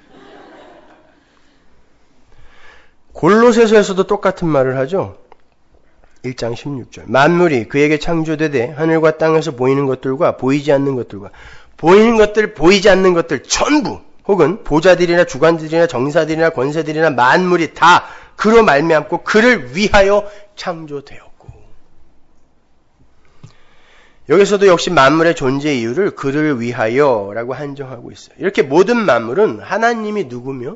골로새서에서도 똑같은 말을 하죠. 1장 16절. 만물이 그에게 창조되되 하늘과 땅에서 보이는 것들과 보이지 않는 것들과 보이는 것들, 보이지 않는 것들 전부 혹은 보좌들이나 주관들이나 정사들이나 권세들이나 만물이 다 그로 말미암고 그를 위하여 창조되었고. 여기서도 역시 만물의 존재 이유를 그를 위하여라고 한정하고 있어요. 이렇게 모든 만물은 하나님이 누구며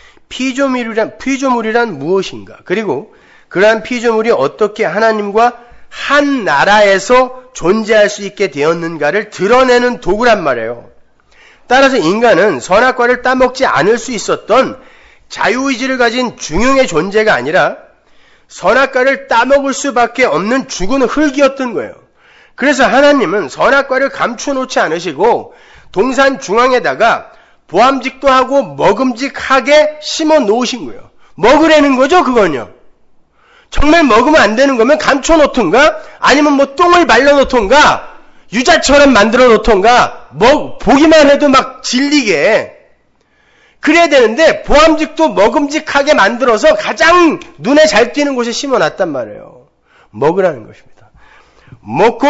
피조물이란 무엇인가? 그리고 그러한 피조물이 어떻게 하나님과 한 나라에서 존재할 수 있게 되었는가를 드러내는 도구란 말이에요. 따라서 인간은 선악과를 따먹지 않을 수 있었던 자유의지를 가진 중용의 존재가 아니라 선악과를 따먹을 수밖에 없는 죽은 흙이었던 거예요. 그래서 하나님은 선악과를 감춰놓지 않으시고 동산 중앙에다가 보암직도 하고 먹음직하게 심어 놓으신 거예요. 먹으라는 거죠, 그건요. 정말 먹으면 안 되는 거면 감춰놓던가 아니면 뭐 똥을 말려놓던가 유자처럼 만들어 놓던가 보기만 해도 막 질리게 그래야 되는데 보암직도 먹음직하게 만들어서 가장 눈에 잘 띄는 곳에 심어놨단 말이에요. 먹으라는 것입니다. 먹고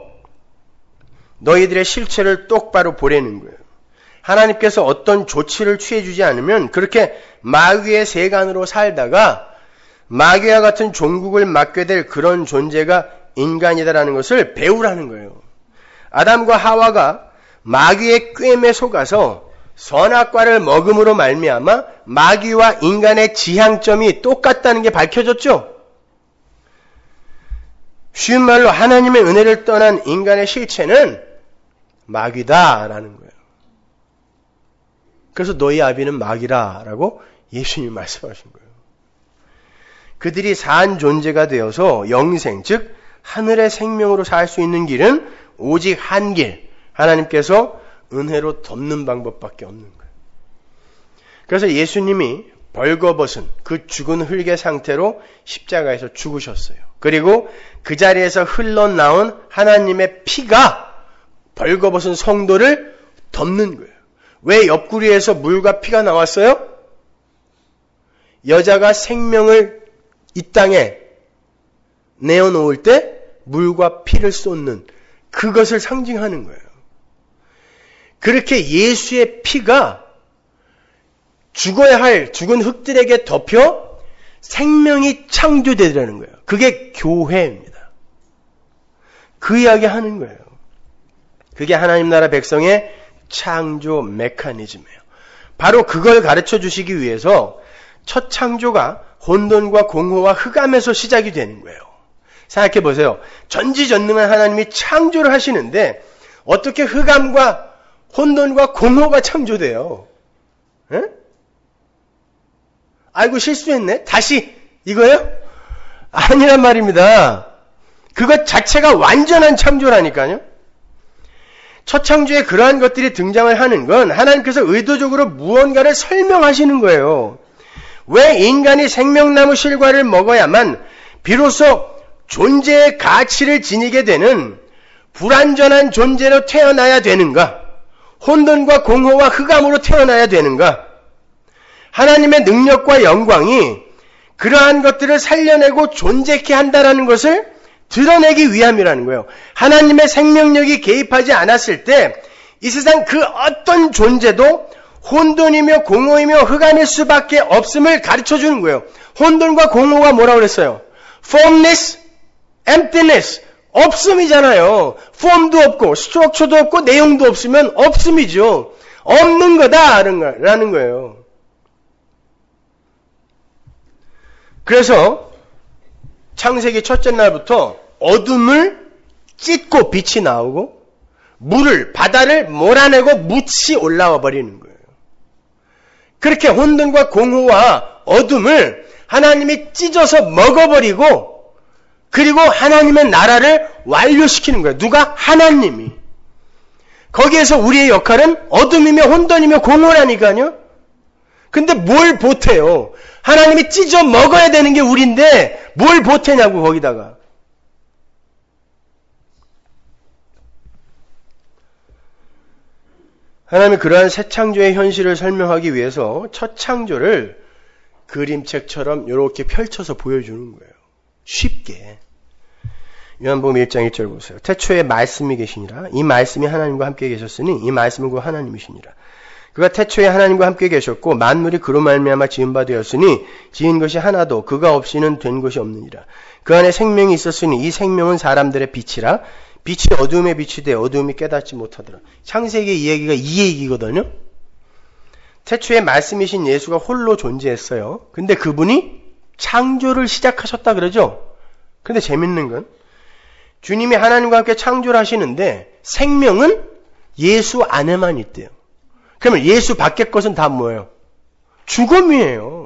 너희들의 실체를 똑바로 보라는 거예요. 하나님께서 어떤 조치를 취해주지 않으면 그렇게 마귀의 세간으로 살다가 마귀와 같은 종국을 맡게 될 그런 존재가 인간이다라는 것을 배우라는 거예요. 아담과 하와가 마귀의 꾀임에 속아서 선악과를 먹음으로 말미암아 마귀와 인간의 지향점이 똑같다는 게 밝혀졌죠. 쉬운 말로 하나님의 은혜를 떠난 인간의 실체는 마귀다라는 거예요. 그래서 너희 아비는 마귀라라고 예수님이 말씀하신 거예요. 그들이 산 존재가 되어서 영생, 즉 하늘의 생명으로 살 수 있는 길은 오직 한 길, 하나님께서 은혜로 덮는 방법밖에 없는 거예요. 그래서 예수님이 벌거벗은 그 죽은 흙의 상태로 십자가에서 죽으셨어요. 그리고 그 자리에서 흘러나온 하나님의 피가 벌거벗은 성도를 덮는 거예요. 왜 옆구리에서 물과 피가 나왔어요? 여자가 생명을 이 땅에 내어놓을 때 물과 피를 쏟는 그것을 상징하는 거예요. 그렇게 예수의 피가 죽어야 할 죽은 흙들에게 덮여 생명이 창조되더라는 거예요. 그게 교회입니다. 그 이야기 하는 거예요. 그게 하나님 나라 백성의 창조 메커니즘이에요. 바로 그걸 가르쳐 주시기 위해서 첫 창조가 혼돈과 공허와 흑암에서 시작이 되는 거예요. 생각해 보세요. 전지전능한 하나님이 창조를 하시는데 어떻게 흑암과 혼돈과 공허가 창조돼요? 에? 아이고 실수했네. 다시 이거요? 아니란 말입니다. 그것 자체가 완전한 창조라니까요. 첫 창조에 그러한 것들이 등장을 하는 건 하나님께서 의도적으로 무언가를 설명하시는 거예요. 왜 인간이 생명나무 실과를 먹어야만 비로소 존재의 가치를 지니게 되는 불완전한 존재로 태어나야 되는가? 혼돈과 공허와 흑암으로 태어나야 되는가? 하나님의 능력과 영광이 그러한 것들을 살려내고 존재케 한다라는 것을 드러내기 위함이라는 거예요. 하나님의 생명력이 개입하지 않았을 때 이 세상 그 어떤 존재도 혼돈이며 공허이며 흑암일 수밖에 없음을 가르쳐 주는 거예요. 혼돈과 공허가 뭐라고 그랬어요? formless, emptiness, 없음이잖아요. 폼도 없고 스트럭처도 없고 내용도 없으면 없음이죠. 없는 거다라는 거예요. 그래서 창세기 첫째 날부터 어둠을 찢고 빛이 나오고 바다를 몰아내고 묻이 올라와 버리는 거예요. 그렇게 혼돈과 공허와 어둠을 하나님이 찢어서 먹어버리고 그리고 하나님의 나라를 완료시키는 거예요. 누가? 하나님이. 거기에서 우리의 역할은 어둠이며 혼돈이며 공허라니까요. 근데 뭘 보태요? 하나님이 찢어 먹어야 되는 게 우리인데 뭘 보태냐고 거기다가. 하나님이 그러한 새 창조의 현실을 설명하기 위해서 첫 창조를 그림책처럼 이렇게 펼쳐서 보여주는 거예요. 쉽게. 요한복음 1장 1절 보세요. 태초에 말씀이 계시니라. 이 말씀이 하나님과 함께 계셨으니 이 말씀은 곧 하나님이시니라. 그가 태초에 하나님과 함께 계셨고 만물이 그로 말미암아 지은 바 되었으니 지은 것이 하나도 그가 없이는 된 것이 없느니라. 그 안에 생명이 있었으니 이 생명은 사람들의 빛이라. 빛이 어두움에 비치되 어두움이 깨닫지 못하더라. 창세기 이야기가 이 얘기거든요. 태초에 말씀이신 예수가 홀로 존재했어요. 근데 그분이 창조를 시작하셨다 그러죠. 근데 재밌는 건 주님이 하나님과 함께 창조를 하시는데 생명은 예수 안에만 있대요. 그러면 예수 밖의 것은 다 뭐예요? 죽음이에요.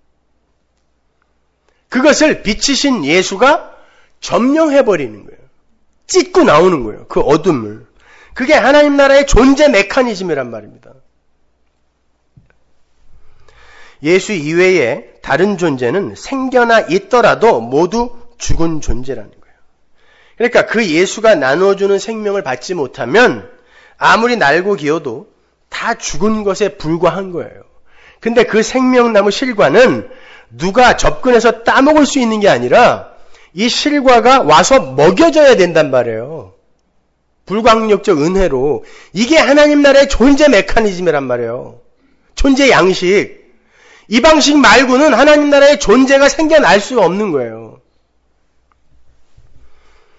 그것을 빛이신 예수가 점령해버리는 거예요. 찢고 나오는 거예요. 그 어둠을. 그게 하나님 나라의 존재 메커니즘이란 말입니다. 예수 이외에 다른 존재는 생겨나 있더라도 모두 죽은 존재라는 거예요. 그러니까 그 예수가 나눠주는 생명을 받지 못하면 아무리 날고 기어도 다 죽은 것에 불과한 거예요. 근데 그 생명나무 실과는 누가 접근해서 따먹을 수 있는 게 아니라 이 실과가 와서 먹여줘야 된단 말이에요. 불광력적 은혜로. 이게 하나님 나라의 존재 메커니즘이란 말이에요. 존재 양식. 이 방식 말고는 하나님 나라의 존재가 생겨날 수가 없는 거예요.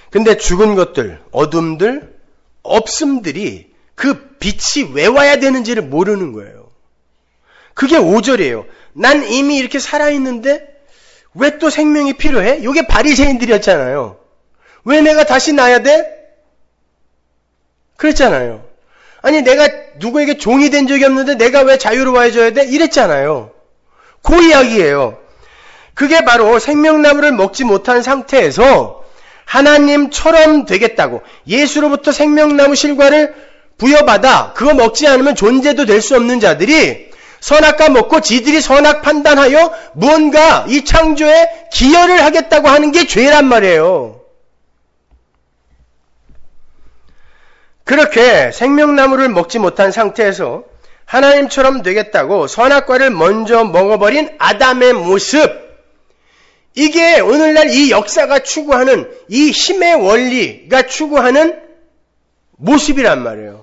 근데 죽은 것들, 어둠들, 없음들이 그 빛이 왜 와야 되는지를 모르는 거예요. 그게 5절이에요. 난 이미 이렇게 살아있는데 왜 또 생명이 필요해? 이게 바리새인들이었잖아요. 왜 내가 다시 나야 돼? 그랬잖아요. 아니 내가 누구에게 종이 된 적이 없는데 내가 왜 자유로워져야 돼? 이랬잖아요. 그 이야기예요. 그게 바로 생명나무를 먹지 못한 상태에서 하나님처럼 되겠다고 예수로부터 생명나무 실과를 부여받아 그거 먹지 않으면 존재도 될 수 없는 자들이 선악과 먹고 지들이 선악 판단하여 무언가 이 창조에 기여를 하겠다고 하는 게 죄란 말이에요. 그렇게 생명나무를 먹지 못한 상태에서 하나님처럼 되겠다고 선악과를 먼저 먹어버린 아담의 모습, 이게 오늘날 이 역사가 추구하는 이 힘의 원리가 추구하는 모습이란 말이에요.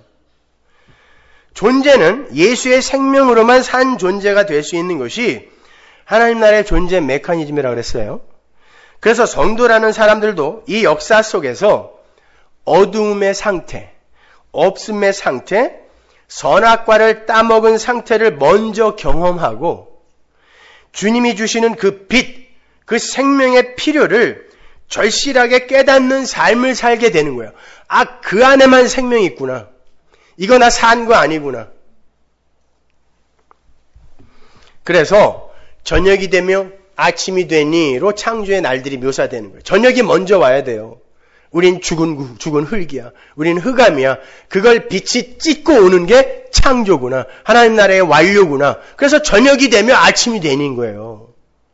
존재는 예수의 생명으로만 산 존재가 될 수 있는 것이 하나님 나라의 존재 메커니즘이라고 그랬어요. 그래서 성도라는 사람들도 이 역사 속에서 어두움의 상태, 없음의 상태, 선악과를 따먹은 상태를 먼저 경험하고 주님이 주시는 그 빛, 그 생명의 필요를 절실하게 깨닫는 삶을 살게 되는 거예요. 아, 그 안에만 생명이 있구나. 이거 나 산 거 아니구나. 그래서 저녁이 되며 아침이 되니로 창조의 날들이 묘사되는 거예요. 저녁이 먼저 와야 돼요. 우린 죽은 흙이야. 우린 흑암이야. 그걸 빛이 찢고 오는 게 창조구나. 하나님 나라의 완료구나. 그래서 저녁이 되며 아침이 되는 거예요.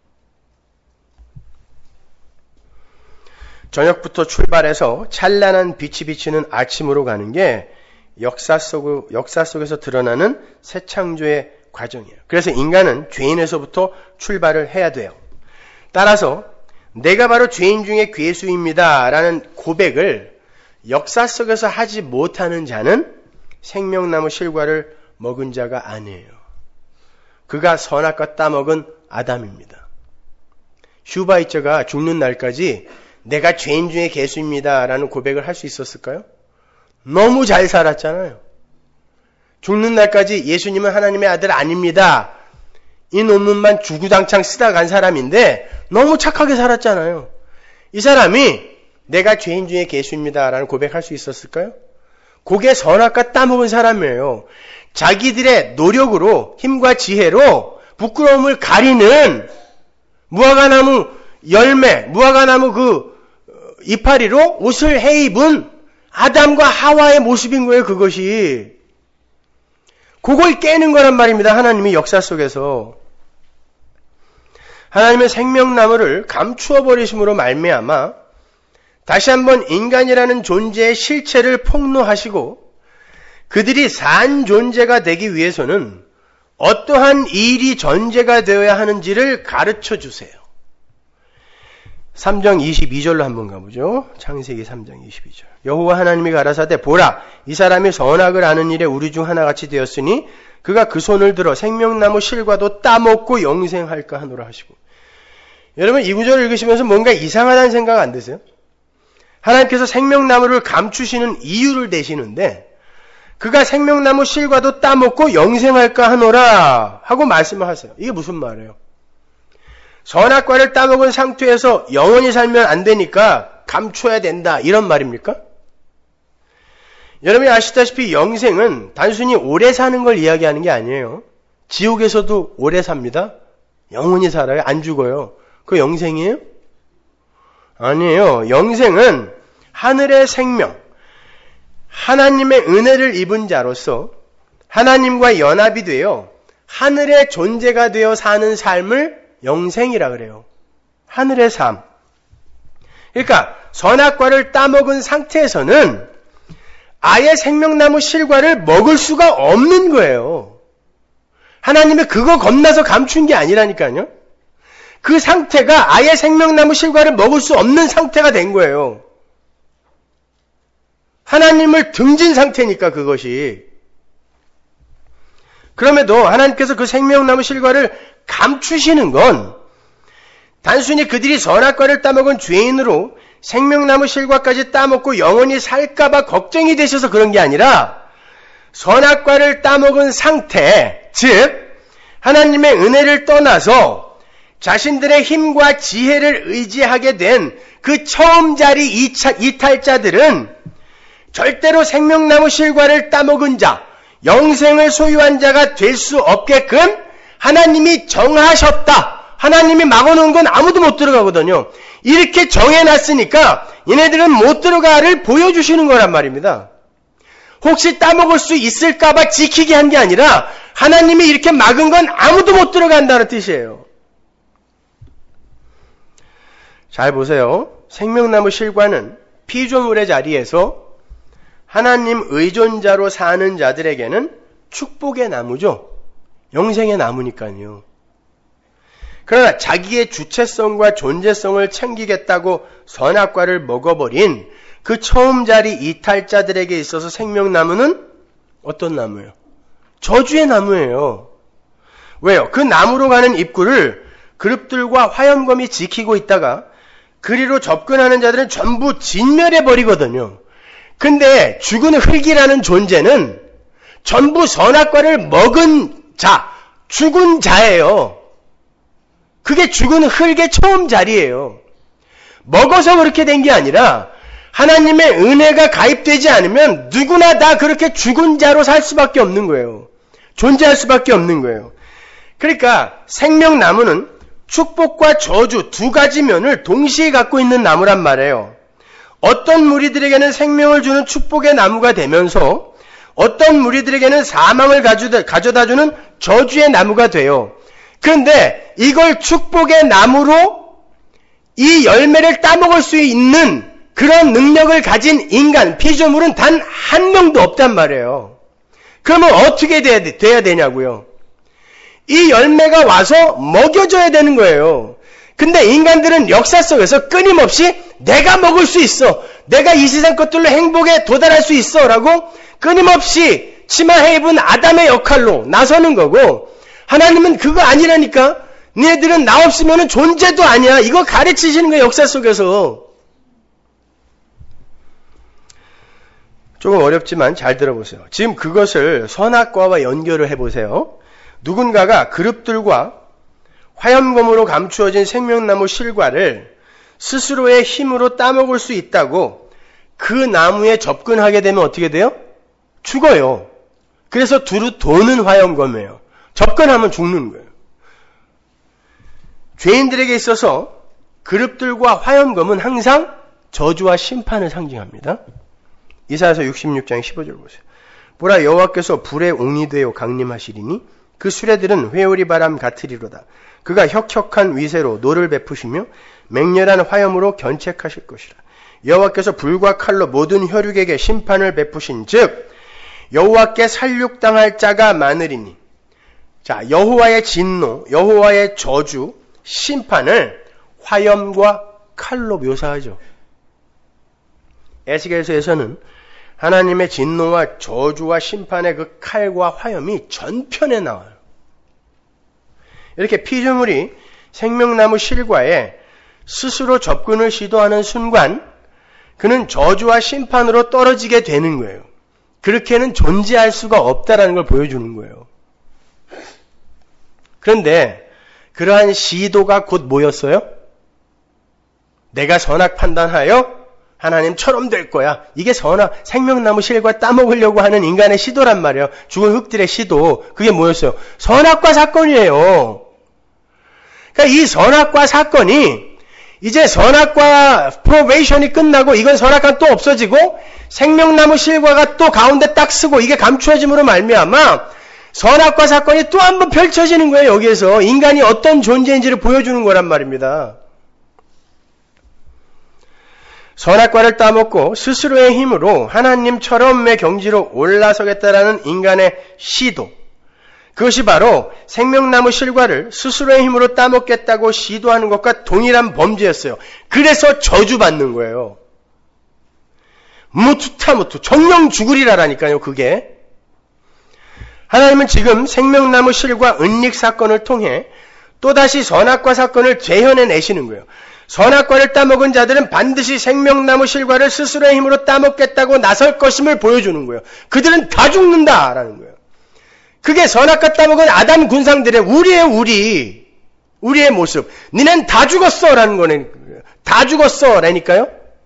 저녁부터 출발해서 찬란한 빛이 비치는 아침으로 가는 게 역사 속에서 드러나는 새 창조의 과정이에요. 그래서 인간은 죄인에서부터 출발을 해야 돼요. 따라서 내가 바로 죄인 중에 괴수입니다 라는 고백을 역사 속에서 하지 못하는 자는 생명나무 실과를 먹은 자가 아니에요. 그가 선악과 따먹은 아담입니다. 슈바이처가 죽는 날까지 내가 죄인 중에 괴수입니다 라는 고백을 할 수 있었을까요? 너무 잘 살았잖아요. 죽는 날까지 예수님은 하나님의 아들 아닙니다. 이 논문만 주구장창 쓰다 간 사람인데 너무 착하게 살았잖아요. 이 사람이 내가 죄인 중에 괴수입니다 라는 고백할 수 있었을까요? 그게 선악과 따먹은 사람이에요. 자기들의 노력으로 힘과 지혜로 부끄러움을 가리는 무화과나무 열매, 무화과나무 그 이파리로 옷을 해입은 아담과 하와의 모습인 거예요, 그것이. 그걸 깨는 거란 말입니다, 하나님이 역사 속에서. 하나님의 생명나무를 감추어 버리심으로 말미암아 다시 한번 인간이라는 존재의 실체를 폭로하시고 그들이 산 존재가 되기 위해서는 어떠한 일이 전제가 되어야 하는지를 가르쳐 주세요. 3장 22절로 한번 가보죠. 창세기 3장 22절. 여호와 하나님이 가라사대 보라 이 사람이 선악을 아는 일에 우리 중 하나같이 되었으니 그가 그 손을 들어 생명나무 실과도 따먹고 영생할까 하노라 하시고. 여러분 이 구절을 읽으시면서 뭔가 이상하다는 생각 안 드세요? 하나님께서 생명나무를 감추시는 이유를 대시는데 그가 생명나무 실과도 따먹고 영생할까 하노라 하고 말씀을 하세요. 이게 무슨 말이에요? 선악과를 따먹은 상태에서 영원히 살면 안 되니까 감춰야 된다 이런 말입니까? 여러분이 아시다시피 영생은 단순히 오래 사는 걸 이야기하는 게 아니에요. 지옥에서도 오래 삽니다. 영원히 살아요. 안 죽어요. 그거 영생이에요? 아니에요. 영생은 하늘의 생명, 하나님의 은혜를 입은 자로서 하나님과 연합이 되어 하늘의 존재가 되어 사는 삶을 영생이라 그래요. 하늘의 삶. 그러니까 선악과를 따먹은 상태에서는 아예 생명나무 실과를 먹을 수가 없는 거예요. 하나님이 그거 겁나서 감춘 게 아니라니까요. 그 상태가 아예 생명나무 실과를 먹을 수 없는 상태가 된 거예요. 하나님을 등진 상태니까 그것이. 그럼에도 하나님께서 그 생명나무 실과를 감추시는 건 단순히 그들이 선악과를 따먹은 죄인으로 생명나무 실과까지 따먹고 영원히 살까봐 걱정이 되셔서 그런 게 아니라 선악과를 따먹은 상태, 즉 하나님의 은혜를 떠나서 자신들의 힘과 지혜를 의지하게 된 그 처음자리 이탈자들은 절대로 생명나무 실과를 따먹은 자, 영생을 소유한 자가 될 수 없게끔 하나님이 정하셨다. 하나님이 막아놓은 건 아무도 못 들어가거든요. 이렇게 정해놨으니까 얘네들은 못 들어가를 보여주시는 거란 말입니다. 혹시 따먹을 수 있을까봐 지키게 한 게 아니라 하나님이 이렇게 막은 건 아무도 못 들어간다는 뜻이에요. 잘 보세요. 생명나무 실과는 피조물의 자리에서 하나님 의존자로 사는 자들에게는 축복의 나무죠. 영생의 나무니까요. 그러나 자기의 주체성과 존재성을 챙기겠다고 선악과를 먹어버린 그 처음자리 이탈자들에게 있어서 생명나무는 어떤 나무예요? 저주의 나무예요. 왜요? 그 나무로 가는 입구를 그룹들과 화염검이 지키고 있다가 그리로 접근하는 자들은 전부 진멸해버리거든요. 근데 죽은 흙이라는 존재는 전부 선악과를 먹은 자, 죽은 자예요. 그게 죽은 흙의 처음 자리예요. 먹어서 그렇게 된 게 아니라 하나님의 은혜가 가입되지 않으면 누구나 다 그렇게 죽은 자로 살 수밖에 없는 거예요. 존재할 수밖에 없는 거예요. 그러니까 생명나무는 축복과 저주 두 가지 면을 동시에 갖고 있는 나무란 말이에요. 어떤 무리들에게는 생명을 주는 축복의 나무가 되면서 어떤 무리들에게는 사망을 가져다주는 저주의 나무가 돼요. 그런데 이걸 축복의 나무로 이 열매를 따먹을 수 있는 그런 능력을 가진 인간, 피조물은 단 한 명도 없단 말이에요. 그러면 어떻게 돼야 되냐고요? 이 열매가 와서 먹여줘야 되는 거예요. 근데 인간들은 역사 속에서 끊임없이 내가 먹을 수 있어. 내가 이 세상 것들로 행복에 도달할 수 있어. 라고 끊임없이 치마에 입은 아담의 역할로 나서는 거고 하나님은 그거 아니라니까. 너희들은 나 없으면 존재도 아니야. 이거 가르치시는 거예요. 역사 속에서. 조금 어렵지만 잘 들어보세요. 지금 그것을 선악과와 연결을 해보세요. 누군가가 그룹들과 화염검으로 감추어진 생명나무 실과를 스스로의 힘으로 따먹을 수 있다고 그 나무에 접근하게 되면 어떻게 돼요? 죽어요. 그래서 두루 도는 화염검이에요. 접근하면 죽는 거예요. 죄인들에게 있어서 그룹들과 화염검은 항상 저주와 심판을 상징합니다. 이사야서 66장 15절 보세요. 보라 여호와께서 불의 옹이 되어 강림하시리니 그 수레들은 회오리 바람 같으리로다. 그가 혁혁한 위세로 노를 베푸시며 맹렬한 화염으로 견책하실 것이라. 여호와께서 불과 칼로 모든 혈육에게 심판을 베푸신 즉 여호와께 살육당할 자가 많으리니. 자, 여호와의 진노, 여호와의 저주, 심판을 화염과 칼로 묘사하죠. 에스겔서에서는 하나님의 진노와 저주와 심판의 그 칼과 화염이 전편에 나와요. 이렇게 피조물이 생명나무 실과에 스스로 접근을 시도하는 순간 그는 저주와 심판으로 떨어지게 되는 거예요. 그렇게는 존재할 수가 없다라는 걸 보여주는 거예요. 그런데 그러한 시도가 곧 뭐였어요? 내가 선악 판단하여 하나님처럼 될 거야. 이게 생명나무 실과 따먹으려고 하는 인간의 시도란 말이에요. 죽은 흙들의 시도. 그게 뭐였어요? 선악과 사건이에요. 그러니까 이 선악과 사건이 이제 선악과 프로베이션이 끝나고 이건 선악과는 또 없어지고 생명나무 실과가 또 가운데 딱 쓰고 이게 감추어짐으로 말미암아 선악과 사건이 또 한 번 펼쳐지는 거예요. 여기에서 인간이 어떤 존재인지를 보여주는 거란 말입니다. 선악과를 따먹고 스스로의 힘으로 하나님처럼의 경지로 올라서겠다라는 인간의 시도. 그것이 바로 생명나무 실과를 스스로의 힘으로 따먹겠다고 시도하는 것과 동일한 범죄였어요. 그래서 저주받는 거예요. 무투타무투. 정령 죽으리라라니까요, 그게. 하나님은 지금 생명나무 실과 은닉 사건을 통해 또다시 선악과 사건을 재현해내시는 거예요. 선악과를 따먹은 자들은 반드시 생명나무 실과를 스스로의 힘으로 따먹겠다고 나설 것임을 보여주는 거예요. 그들은 다 죽는다라는 거예요. 그게 선악과 따먹은 아담 군상들의 우리의 모습. 니넨 다 죽었어라는 거네. 다 죽었어라니까요.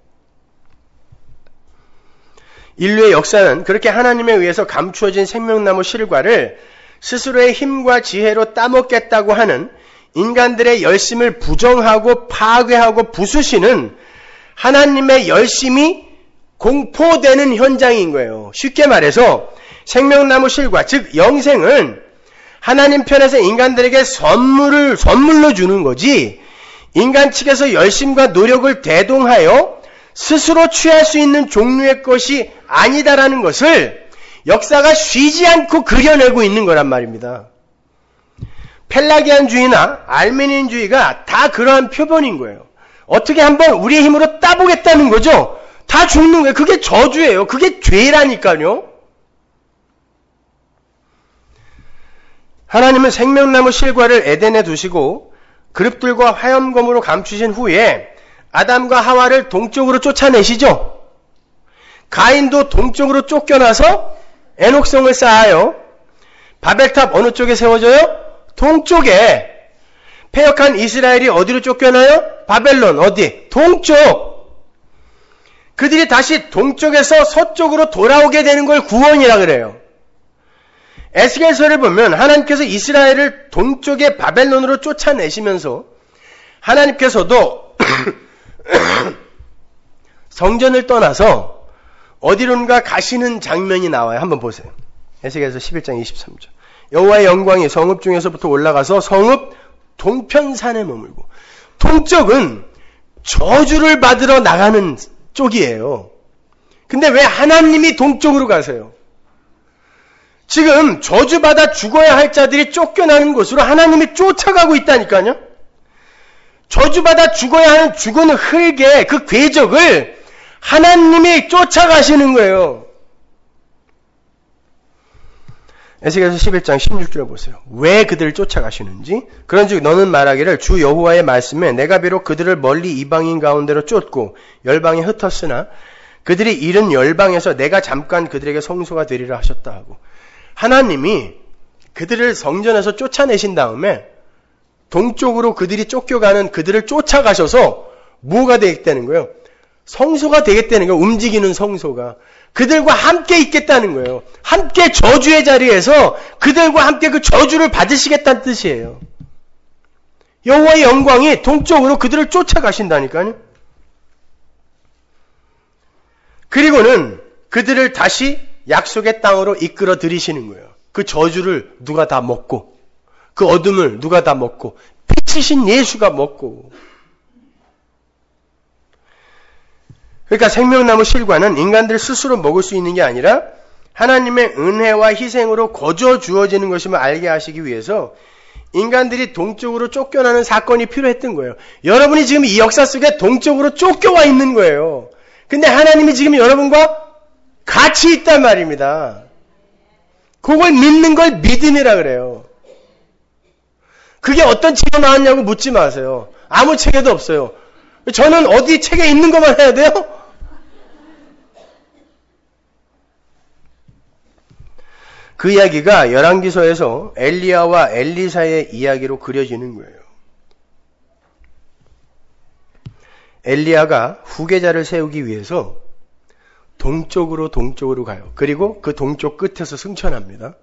인류의 역사는 그렇게 하나님에 의해서 감추어진 생명나무 실과를 스스로의 힘과 지혜로 따먹겠다고 하는 인간들의 열심을 부정하고 파괴하고 부수시는 하나님의 열심이 공포되는 현장인 거예요. 쉽게 말해서 생명나무 실과, 즉 영생은 하나님 편에서 인간들에게 선물로 주는 거지, 인간 측에서 열심과 노력을 대동하여 스스로 취할 수 있는 종류의 것이 아니다라는 것을 역사가 쉬지 않고 그려내고 있는 거란 말입니다. 펠라기안주의나 알메니안주의가 다 그러한 표본인 거예요. 어떻게 한번 우리의 힘으로 따보겠다는 거죠. 다 죽는 거예요. 그게 저주예요. 그게 죄라니까요. 하나님은 생명나무 실과를 에덴에 두시고 그룹들과 화염검으로 감추신 후에 아담과 하와를 동쪽으로 쫓아내시죠. 가인도 동쪽으로 쫓겨나서 에녹성을 쌓아요. 바벨탑 어느 쪽에 세워져요? 동쪽에. 패역한 이스라엘이 어디로 쫓겨나요? 바벨론. 어디? 동쪽. 그들이 다시 동쪽에서 서쪽으로 돌아오게 되는 걸 구원이라 그래요. 에스겔서를 보면 하나님께서 이스라엘을 동쪽의 바벨론으로 쫓아내시면서 하나님께서도 성전을 떠나서 어디론가 가시는 장면이 나와요. 한번 보세요. 에스겔서 11장 23절. 여호와의 영광이 성읍 중에서부터 올라가서 성읍 동편산에 머물고, 동쪽은 저주를 받으러 나가는 쪽이에요. 근데 왜 하나님이 동쪽으로 가세요? 지금 저주받아 죽어야 할 자들이 쫓겨나는 곳으로 하나님이 쫓아가고 있다니까요. 저주받아 죽어야 하는 죽은 흙의 그 궤적을 하나님이 쫓아가시는 거예요. 에스겔서 11장 16절을 보세요. 왜 그들을 쫓아가시는지. 그런즉 너는 말하기를 주 여호와의 말씀에 내가 비록 그들을 멀리 이방인 가운데로 쫓고 열방에 흩었으나 그들이 이른 열방에서 내가 잠깐 그들에게 성소가 되리라 하셨다 하고, 하나님이 그들을 성전에서 쫓아내신 다음에 동쪽으로 그들이 쫓겨가는 그들을 쫓아가셔서 뭐가 되겠다는 거예요? 성소가 되겠다는 거예요. 움직이는 성소가. 그들과 함께 있겠다는 거예요. 함께 저주의 자리에서 그들과 함께 그 저주를 받으시겠다는 뜻이에요. 여호와의 영광이 동쪽으로 그들을 쫓아가신다니까요. 그리고는 그들을 다시 약속의 땅으로 이끌어 들이시는 거예요. 그 저주를 누가 다 먹고, 그 어둠을 누가 다 먹고, 빛이신 예수가 먹고. 그러니까 생명나무 실과는 인간들 스스로 먹을 수 있는 게 아니라 하나님의 은혜와 희생으로 거저 주어지는 것임을 알게 하시기 위해서 인간들이 동쪽으로 쫓겨나는 사건이 필요했던 거예요. 여러분이 지금 이 역사 속에 동쪽으로 쫓겨와 있는 거예요. 근데 하나님이 지금 여러분과 같이 있단 말입니다. 그걸 믿는 걸 믿음이라 그래요. 그게 어떤 책에 나왔냐고 묻지 마세요. 아무 책에도 없어요. 저는 어디 책에 있는 것만 해야 돼요? 그 이야기가 열왕기서에서 엘리야와 엘리사의 이야기로 그려지는 거예요. 엘리야가 후계자를 세우기 위해서 동쪽으로 동쪽으로 가요. 그리고 그 동쪽 끝에서 승천합니다.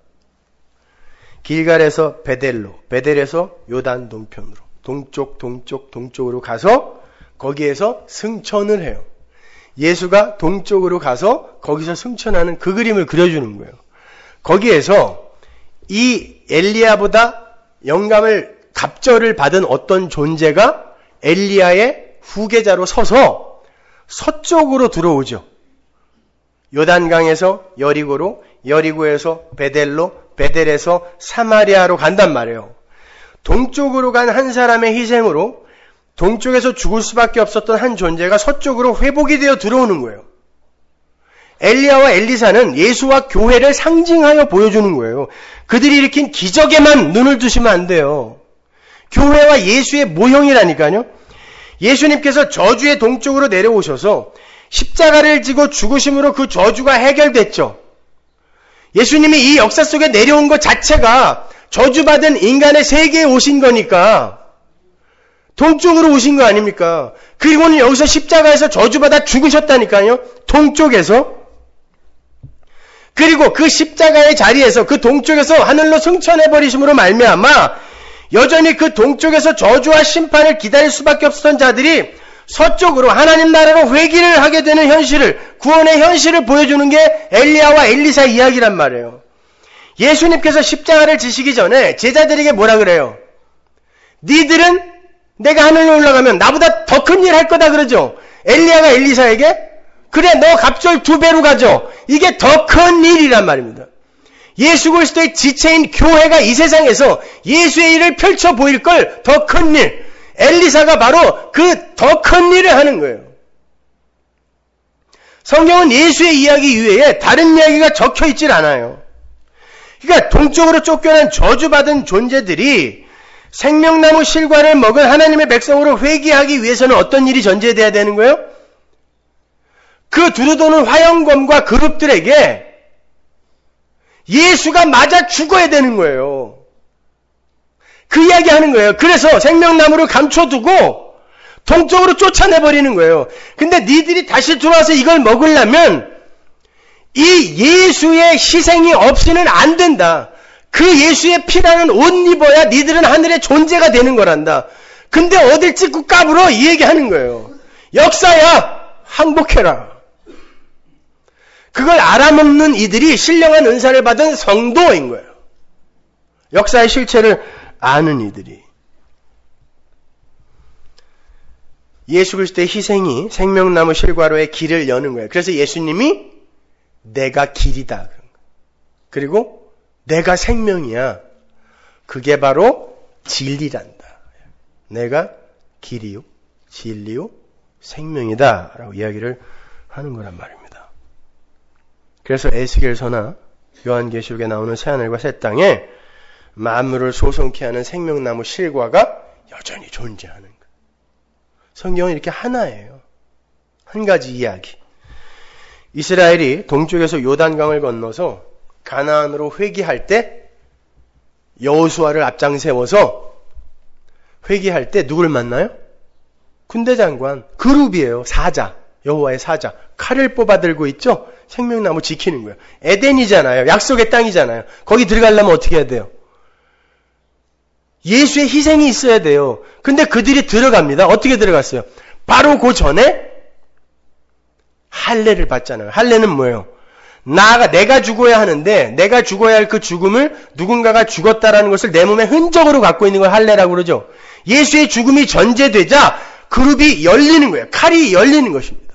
길갈에서 베델로, 베델에서 요단 동편으로 동쪽으로 가서 거기에서 승천을 해요. 예수가 동쪽으로 가서 거기서 승천하는 그 그림을 그려주는 거예요. 거기에서 이 엘리야보다 영감을 갑절을 받은 어떤 존재가 엘리야의 후계자로 서서 서쪽으로 들어오죠. 요단강에서 여리고로, 여리고에서 베델로, 베델에서 사마리아로 간단 말이에요. 동쪽으로 간 한 사람의 희생으로 동쪽에서 죽을 수밖에 없었던 한 존재가 서쪽으로 회복이 되어 들어오는 거예요. 엘리야와 엘리사는 예수와 교회를 상징하여 보여주는 거예요. 그들이 일으킨 기적에만 눈을 두시면 안 돼요. 교회와 예수의 모형이라니까요. 예수님께서 저주의 동쪽으로 내려오셔서 십자가를 지고 죽으심으로 그 저주가 해결됐죠. 예수님이 이 역사 속에 내려온 것 자체가 저주받은 인간의 세계에 오신 거니까 동쪽으로 오신 거 아닙니까? 그리고는 여기서 십자가에서 저주받아 죽으셨다니까요. 동쪽에서. 그리고 그 십자가의 자리에서 그 동쪽에서 하늘로 승천해버리심으로 말미암아 여전히 그 동쪽에서 저주와 심판을 기다릴 수밖에 없었던 자들이 서쪽으로 하나님 나라로 회귀를 하게 되는 현실을, 구원의 현실을 보여주는 게 엘리야와 엘리사 이야기란 말이에요. 예수님께서 십자가를 지시기 전에 제자들에게 뭐라 그래요? 니들은 내가 하늘로 올라가면 나보다 더 큰 일 할 거다 그러죠. 엘리야가 엘리사에게 그래 너 갑절 2배로 가져. 이게 더 큰 일이란 말입니다. 예수 그리스도의 지체인 교회가 이 세상에서 예수의 일을 펼쳐 보일 걸 더 큰 일. 엘리사가 바로 그 더 큰 일을 하는 거예요. 성경은 예수의 이야기 이외에 다른 이야기가 적혀 있질 않아요. 그러니까 동쪽으로 쫓겨난 저주받은 존재들이 생명나무 실과를 먹은 하나님의 백성으로 회귀하기 위해서는 어떤 일이 전제돼야 되는 거예요? 그 두루도는 화영검과 그룹들에게 예수가 맞아 죽어야 되는 거예요. 그 이야기 하는 거예요. 그래서 생명나무를 감춰두고 동쪽으로 쫓아내버리는 거예요. 근데 니들이 다시 들어와서 이걸 먹으려면 이 예수의 희생이 없이는 안 된다. 그 예수의 피라는 옷 입어야 니들은 하늘의 존재가 되는 거란다. 근데 어딜 찍고 까불어? 이 얘기하는 거예요. 역사야. 항복해라. 그걸 알아먹는 이들이 신령한 은사를 받은 성도인 거예요. 역사의 실체를 아는 이들이. 예수 그리스도의 희생이 생명나무 실과로의 길을 여는 거예요. 그래서 예수님이 내가 길이다. 그리고 내가 생명이야. 그게 바로 진리란다. 내가 길이요, 진리요, 생명이다. 라고 이야기를 하는 거란 말입니다. 그래서 에스겔서나 요한계시록에 나오는 새하늘과 새 땅에 만물을 소송케 하는 생명나무 실과가 여전히 존재하는 거예요. 성경은 이렇게 하나예요. 한 가지 이야기. 이스라엘이 동쪽에서 요단강을 건너서 가나안으로 회귀할 때 여호수아를 앞장 세워서 회귀할 때 누굴 만나요? 군대 장관, 그룹이에요. 사자, 여호와의 사자. 칼을 뽑아 들고 있죠? 생명나무 지키는 거예요. 에덴이잖아요. 약속의 땅이잖아요. 거기 들어가려면 어떻게 해야 돼요? 예수의 희생이 있어야 돼요. 근데 그들이 들어갑니다. 어떻게 들어갔어요? 바로 그 전에 할례를 받잖아요. 할례는 뭐예요? 내가 죽어야 하는데 내가 죽어야 할 그 죽음을 누군가가 죽었다라는 것을 내 몸에 흔적으로 갖고 있는 걸 할례라고 그러죠. 예수의 죽음이 전제되자 그룹이 열리는 거예요. 칼이 열리는 것입니다.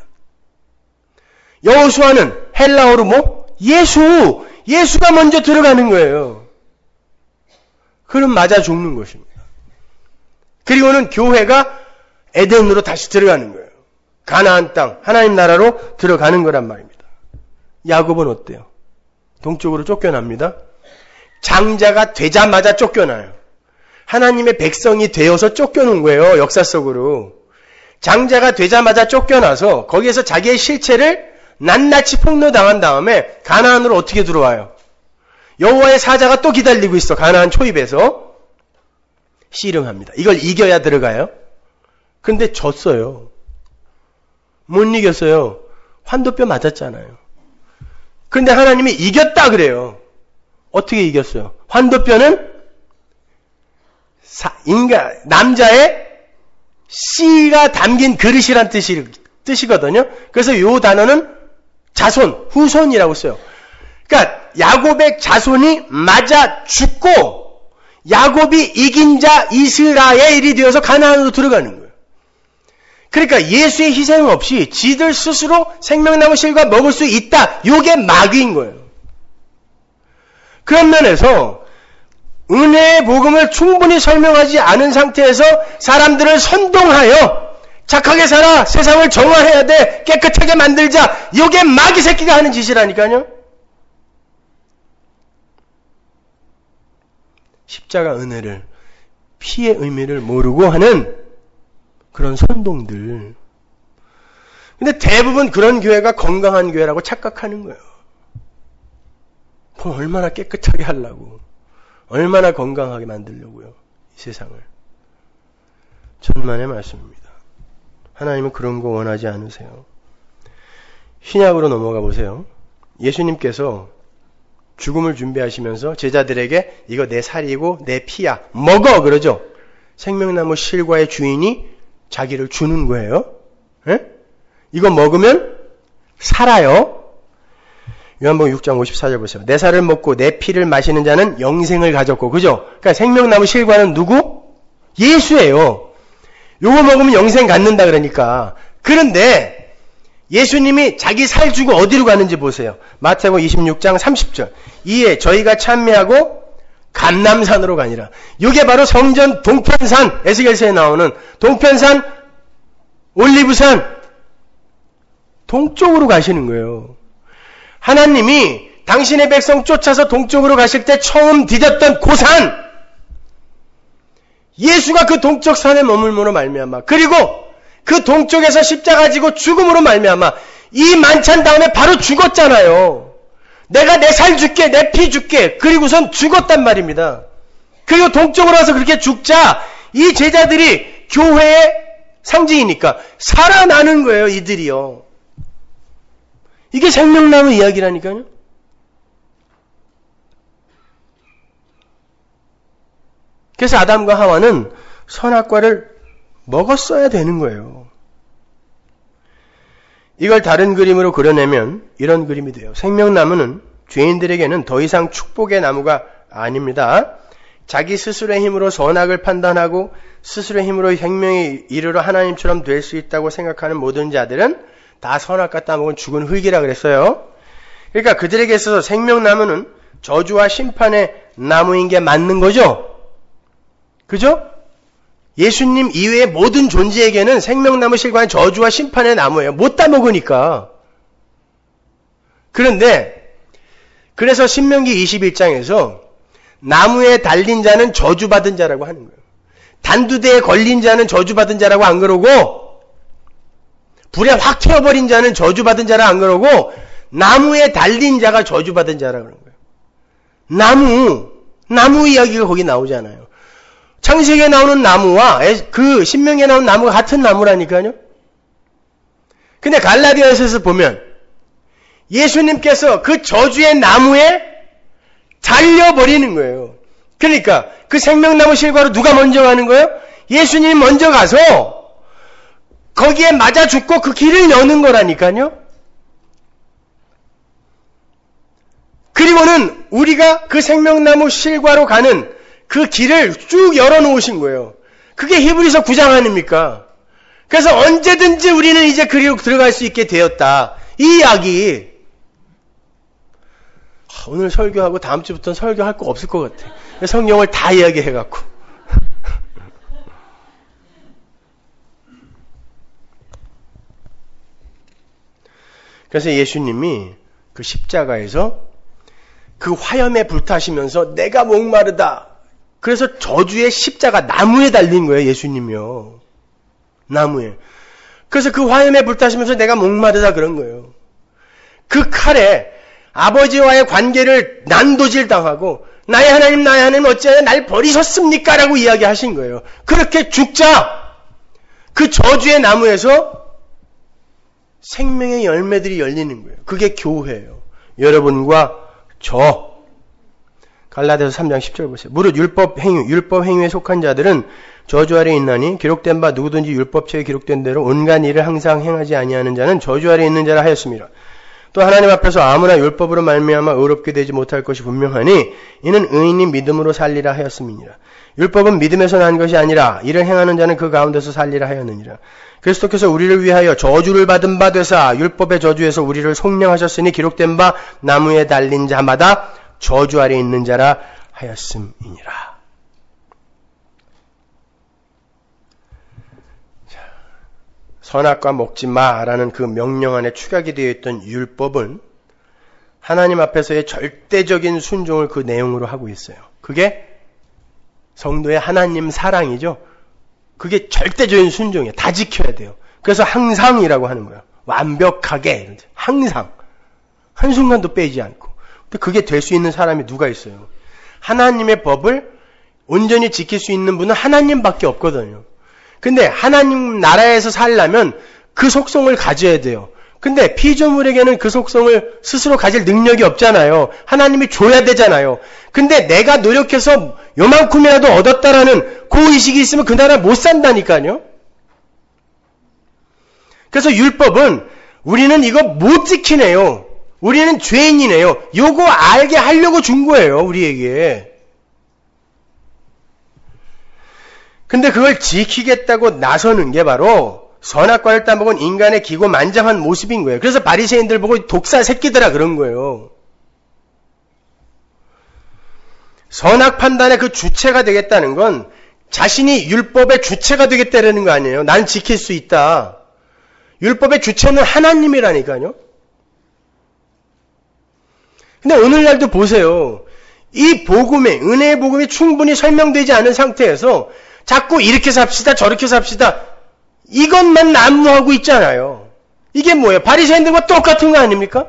여호수아는 헬라어로 뭐? 예수가 먼저 들어가는 거예요. 그럼 맞아 죽는 것입니다. 그리고는 교회가 에덴으로 다시 들어가는 거예요. 가나안 땅, 하나님 나라로 들어가는 거란 말입니다. 야곱은 어때요? 동쪽으로 쫓겨납니다. 장자가 되자마자 쫓겨나요. 하나님의 백성이 되어서 쫓겨난 거예요. 역사 속으로. 장자가 되자마자 쫓겨나서 거기에서 자기의 실체를 낱낱이 폭로당한 다음에 가나안으로 어떻게 들어와요? 여호와의 사자가 또 기다리고 있어. 가나안 초입에서 씨름합니다. 이걸 이겨야 들어가요. 근데 졌어요. 못 이겼어요. 환도뼈 맞았잖아요. 근데 하나님이 이겼다 그래요. 어떻게 이겼어요? 환도뼈는 남자의 씨가 담긴 그릇이란 뜻이거든요. 그래서 이 단어는 자손, 후손이라고 써요. 그러니까 야곱의 자손이 맞아 죽고 야곱이 이긴 자 이스라엘이 되어서 가나안으로 들어가는 거예요. 그러니까 예수의 희생 없이 지들 스스로 생명나무 실과 먹을 수 있다. 이게 마귀인 거예요. 그런 면에서 은혜의 복음을 충분히 설명하지 않은 상태에서 사람들을 선동하여 착하게 살아, 세상을 정화해야 돼, 깨끗하게 만들자. 이게 마귀 새끼가 하는 짓이라니까요. 십자가 은혜를, 피의 의미를 모르고 하는 그런 선동들. 근데 대부분 그런 교회가 건강한 교회라고 착각하는 거예요. 그럼 얼마나 깨끗하게 하려고, 얼마나 건강하게 만들려고요, 이 세상을. 천만의 말씀입니다. 하나님은 그런 거 원하지 않으세요. 신약으로 넘어가 보세요. 예수님께서 죽음을 준비하시면서 제자들에게 이거 내 살이고 내 피야, 먹어! 그러죠. 생명나무 실과의 주인이 자기를 주는 거예요. 에? 이거 먹으면 살아요. 요한복음 6장 54절 보세요. 내 살을 먹고 내 피를 마시는 자는 영생을 가졌고, 그죠? 그러니까 생명나무 실과는 누구? 예수예요. 요거 먹으면 영생 갖는다 그러니까. 그런데 예수님이 자기 살 주고 어디로 가는지 보세요. 마태복음 26장 30절. 이에 저희가 참매하고 감람산으로 가니라. 이게 바로 성전 동편산, 에스겔서에 나오는 동편산, 올리브산, 동쪽으로 가시는 거예요. 하나님이 당신의 백성 쫓아서 동쪽으로 가실 때 처음 디뎠던 그 산, 예수가 그 동쪽 산에 머물므로 말미암아, 그리고 그 동쪽에서 십자가 지고 죽음으로 말미암아 이 만찬 다음에 바로 죽었잖아요. 내가 내 살 줄게, 내 피 줄게. 그리고선 죽었단 말입니다. 그리고 동쪽으로 와서 그렇게 죽자 이 제자들이 교회의 상징이니까 살아나는 거예요, 이들이요. 이게 생명나무 이야기라니까요. 그래서 아담과 하와는 선악과를 먹었어야 되는 거예요. 이걸 다른 그림으로 그려내면 이런 그림이 돼요. 생명나무는 죄인들에게는 더 이상 축복의 나무가 아닙니다. 자기 스스로의 힘으로 선악을 판단하고 스스로의 힘으로 생명에 이르러 하나님처럼 될 수 있다고 생각하는 모든 자들은 다 선악과 따먹은 죽은 흙이라 그랬어요. 그러니까 그들에게 있어서 생명나무는 저주와 심판의 나무인 게 맞는 거죠. 그죠? 예수님 이외의 모든 존재에게는 생명나무 실과는 저주와 심판의 나무예요. 못 따먹으니까. 그런데 그래서 신명기 21장에서 나무에 달린 자는 저주받은 자라고 하는 거예요. 단두대에 걸린 자는 저주받은 자라고 안 그러고, 불에 확 튀어버린 자는 저주받은 자라 안 그러고, 나무에 달린 자가 저주받은 자라 그런 거예요. 나무 이야기가 거기 나오잖아요. 창세기에 나오는 나무와 그 신명기에 나오는 나무가 같은 나무라니까요. 근데 갈라디아서에서 보면 예수님께서 그 저주의 나무에 달려버리는 거예요. 그러니까 그 생명나무 실과로 누가 먼저 가는 거예요? 예수님이 먼저 가서 거기에 맞아 죽고 그 길을 여는 거라니까요. 그리고는 우리가 그 생명나무 실과로 가는 그 길을 쭉 열어놓으신 거예요. 그게 히브리서 9장 아닙니까? 그래서 언제든지 우리는 이제 그리로 들어갈 수 있게 되었다. 이 이야기. 오늘 설교하고 다음 주부터는 설교할 거 없을 것 같아. 성경을 다 이야기해갖고. 그래서 예수님이 그 십자가에서 그 화염에 불타시면서 내가 목마르다. 그래서 저주의 십자가 나무에 달린 거예요, 예수님이요. 나무에. 그래서 그 화염에 불타시면서 내가 목마르다 그런 거예요. 그 칼에 아버지와의 관계를 난도질 당하고 나의 하나님 어찌하여 날 버리셨습니까? 라고 이야기하신 거예요. 그렇게 죽자 그 저주의 나무에서 생명의 열매들이 열리는 거예요. 그게 교회예요. 여러분과 저. 갈라디아서 3장 10절 보세요. 무릇 율법 행위에 속한 자들은 저주 아래 있나니 기록된 바 누구든지 율법책에 기록된 대로 온갖 일을 항상 행하지 아니하는 자는 저주 아래 있는 자라 하였습니다. 또 하나님 앞에서 아무나 율법으로 말미암아 의롭게 되지 못할 것이 분명하니 이는 의인이 믿음으로 살리라 하였음이니라. 율법은 믿음에서 난 것이 아니라 이를 행하는 자는 그 가운데서 살리라 하였느니라. 그리스도께서 우리를 위하여 저주를 받은 바 되사 율법의 저주에서 우리를 속량하셨으니 기록된 바 나무에 달린 자마다 저주 아래 있는 자라 하였음이니라. 선악과 먹지 마라는 그 명령 안에 축약이 되어 있던 율법은 하나님 앞에서의 절대적인 순종을 그 내용으로 하고 있어요. 그게 성도의 하나님 사랑이죠. 그게 절대적인 순종이에요. 다 지켜야 돼요. 그래서 항상이라고 하는 거예요. 완벽하게. 항상. 한순간도 빼지 않고. 근데 그게 될 수 있는 사람이 누가 있어요? 하나님의 법을 온전히 지킬 수 있는 분은 하나님밖에 없거든요. 근데 하나님 나라에서 살려면 그 속성을 가져야 돼요. 근데 피조물에게는 그 속성을 스스로 가질 능력이 없잖아요. 하나님이 줘야 되잖아요. 근데 내가 노력해서 요만큼이라도 얻었다라는 고의식이 있으면 그 나라 못 산다니까요. 그래서 율법은 우리는 이거 못 지키네요. 우리는 죄인이네요. 요거 알게 하려고 준 거예요. 우리에게. 근데 그걸 지키겠다고 나서는 게 바로 선악과를 따먹은 인간의 기고만장한 모습인 거예요. 그래서 바리새인들 보고 독사 새끼들아 그런 거예요. 선악 판단의 그 주체가 되겠다는 건 자신이 율법의 주체가 되겠다는 거 아니에요. 난 지킬 수 있다. 율법의 주체는 하나님이라니까요. 근데 오늘날도 보세요. 이 복음에, 은혜의 복음이 충분히 설명되지 않은 상태에서 자꾸 이렇게 삽시다, 저렇게 삽시다. 이것만 난무하고 있잖아요. 이게 뭐예요? 바리새인들과 똑같은 거 아닙니까?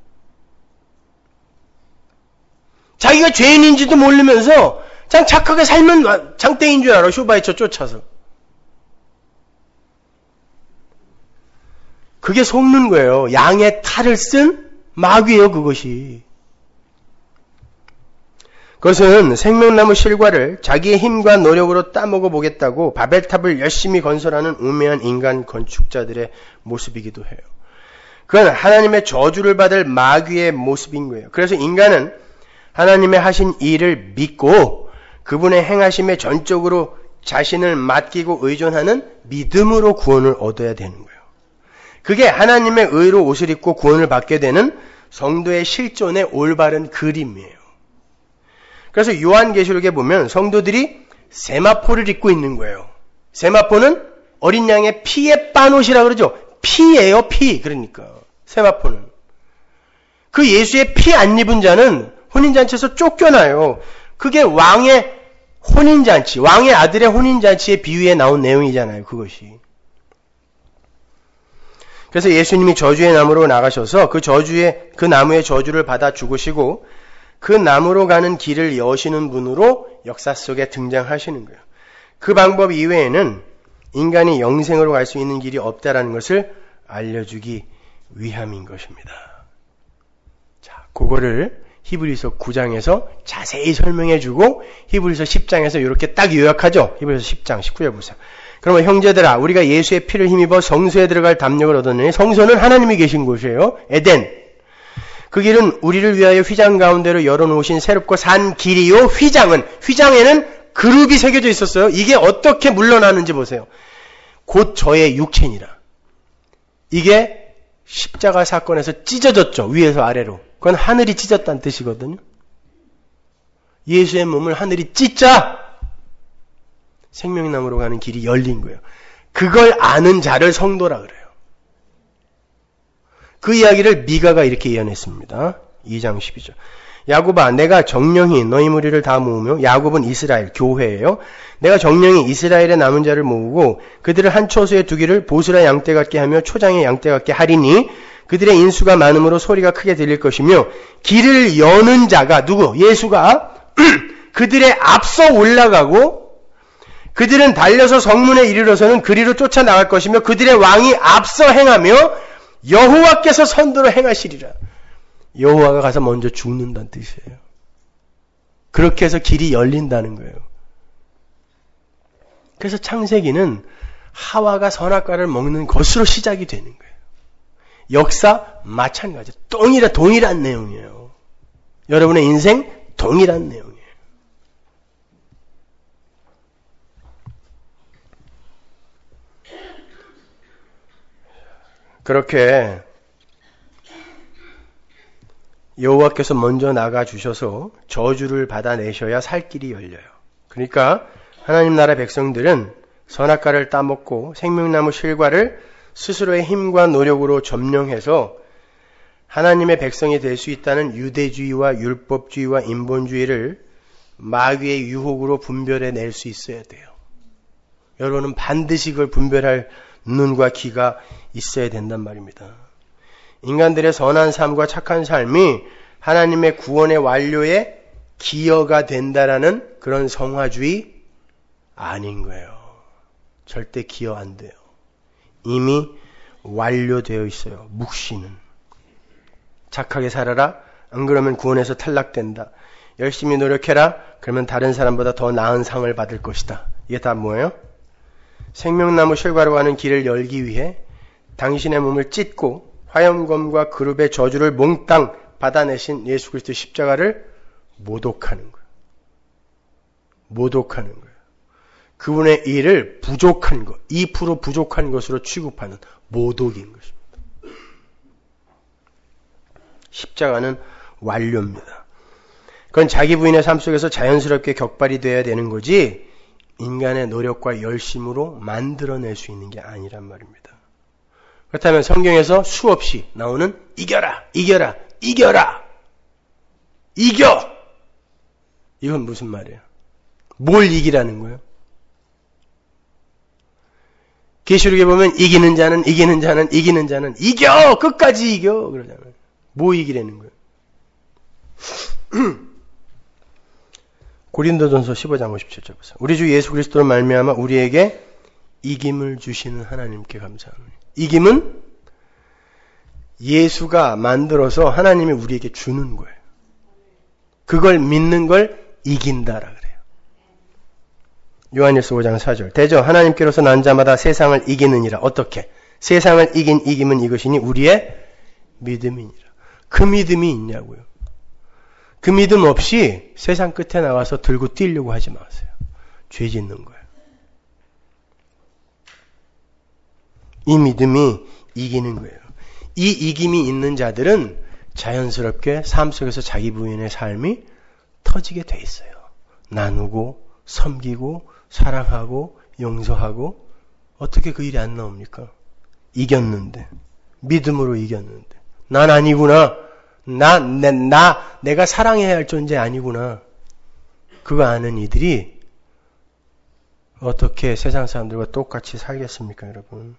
자기가 죄인인지도 모르면서 그냥 착하게 살면 장땡인 줄 알아. 슈바이처 쫓아서. 그게 속는 거예요. 양의 탈을 쓴 마귀예요, 그것이. 그것은 생명나무 실과를 자기의 힘과 노력으로 따먹어 보겠다고 바벨탑을 열심히 건설하는 우매한 인간 건축자들의 모습이기도 해요. 그건 하나님의 저주를 받을 마귀의 모습인 거예요. 그래서 인간은 하나님의 하신 일을 믿고 그분의 행하심에 전적으로 자신을 맡기고 의존하는 믿음으로 구원을 얻어야 되는 거예요. 그게 하나님의 의로 옷을 입고 구원을 받게 되는 성도의 실존의 올바른 그림이에요. 그래서 요한계시록에 보면 성도들이 세마포를 입고 있는 거예요. 세마포는 어린 양의 피의 빤옷이라 그러죠. 피예요, 피. 그러니까 세마포는. 그 예수의 피 안 입은 자는 혼인잔치에서 쫓겨나요. 그게 왕의 혼인잔치, 왕의 아들의 혼인잔치의 비유에 나온 내용이잖아요. 그것이. 그래서 예수님이 저주의 나무로 나가셔서 그 나무의 저주를 받아 죽으시고 그 나무로 가는 길을 여시는 분으로 역사 속에 등장하시는 거예요. 그 방법 이외에는 인간이 영생으로 갈 수 있는 길이 없다라는 것을 알려주기 위함인 것입니다. 자, 그거를 히브리서 9장에서 자세히 설명해주고 히브리서 10장에서 이렇게 딱 요약하죠. 히브리서 10장 19절 보세요. 그러면 형제들아, 우리가 예수의 피를 힘입어 성소에 들어갈 담력을 얻었느니 성소는 하나님이 계신 곳이에요. 에덴. 그 길은 우리를 위하여 휘장 가운데로 열어놓으신 새롭고 산 길이요. 휘장에는 그룹이 새겨져 있었어요. 이게 어떻게 물러나는지 보세요. 곧 저의 육체니라. 이게 십자가 사건에서 찢어졌죠. 위에서 아래로. 그건 하늘이 찢었다는 뜻이거든요. 예수의 몸을 하늘이 찢자 생명나무로 가는 길이 열린 거예요. 그걸 아는 자를 성도라 그래요. 그 이야기를 미가가 이렇게 예언했습니다. 2장 12절. 야곱아, 내가 정령히 너희 무리를 다 모으며, 야곱은 이스라엘, 교회예요. 내가 정령히 이스라엘의 남은 자를 모으고 그들을 한 처소에 두기를 보스라 양떼 같게 하며 초장의 양떼 같게 하리니 그들의 인수가 많음으로 소리가 크게 들릴 것이며 길을 여는 자가 누구? 예수가 그들의 앞서 올라가고 그들은 달려서 성문에 이르러서는 그리로 쫓아나갈 것이며 그들의 왕이 앞서 행하며 여호와께서 선두로 행하시리라. 여호와가 가서 먼저 죽는다는 뜻이에요. 그렇게 해서 길이 열린다는 거예요. 그래서 창세기는 하와가 선악과를 먹는 것으로 시작이 되는 거예요. 역사 마찬가지. 동일한 내용이에요. 여러분의 인생 동일한 내용이에요. 그렇게 여호와께서 먼저 나가 주셔서 저주를 받아내셔야 살 길이 열려요. 그러니까 하나님 나라 백성들은 선악과를 따먹고 생명나무 실과를 스스로의 힘과 노력으로 점령해서 하나님의 백성이 될 수 있다는 유대주의와 율법주의와 인본주의를 마귀의 유혹으로 분별해낼 수 있어야 돼요. 여러분은 반드시 그걸 분별할 눈과 귀가 있어야 된단 말입니다. 인간들의 선한 삶과 착한 삶이 하나님의 구원의 완료에 기여가 된다라는 그런 성화주의 아닌 거예요. 절대 기여 안 돼요. 이미 완료되어 있어요. 묵시는. 착하게 살아라. 안 그러면 구원에서 탈락된다. 열심히 노력해라. 그러면 다른 사람보다 더 나은 상을 받을 것이다. 이게 다 뭐예요? 생명나무 실과로 가는 길을 열기 위해 당신의 몸을 찢고 화염검과 그룹의 저주를 몽땅 받아내신 예수 그리스도 십자가를 모독하는 거예요. 모독하는 거예요. 그분의 일을 부족한 것, 2% 부족한 것으로 취급하는 모독인 것입니다. 십자가는 완료입니다. 그건 자기 부인의 삶 속에서 자연스럽게 격발이 되어야 되는 거지 인간의 노력과 열심으로 만들어낼 수 있는 게 아니란 말입니다. 그렇다면 성경에서 수없이 나오는 이겨라, 이겨라, 이겨라, 이겨! 이건 무슨 말이에요? 뭘 이기라는 거예요? 계시록에 보면 이기는 자는 이겨! 끝까지 이겨! 그러잖아요. 뭐 이기라는 거예요? 고린도전서 15장 57절 보세요. 우리 주 예수 그리스도로 말미암아 우리에게 이김을 주시는 하나님께 감사합니다. 이김은 예수가 만들어서 하나님이 우리에게 주는 거예요. 그걸 믿는 걸 이긴다라 그래요. 요한일서 5장 4절. 대저 하나님께로서 난 자마다 세상을 이기느니라. 어떻게? 세상을 이긴 이김은 이것이니 우리의 믿음이니라. 그 믿음이 있냐고요. 그 믿음 없이 세상 끝에 나와서 들고 뛰려고 하지 마세요. 죄 짓는 거예요. 이 믿음이 이기는 거예요. 이 이김이 있는 자들은 자연스럽게 삶 속에서 자기 부인의 삶이 터지게 돼 있어요. 나누고 섬기고 사랑하고 용서하고 어떻게 그 일이 안 나옵니까? 이겼는데. 믿음으로 이겼는데. 난 아니구나. 내가 사랑해야 할 존재 아니구나. 그거 아는 이들이 어떻게 세상 사람들과 똑같이 살겠습니까, 여러분?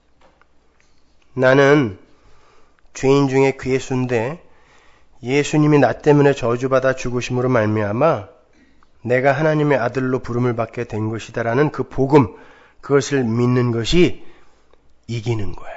나는 죄인 중에 괴수인데 예수님이 나 때문에 저주받아 죽으심으로 말미암아 내가 하나님의 아들로 부름을 받게 된 것이다라는 그 복음, 그것을 믿는 것이 이기는 거예요.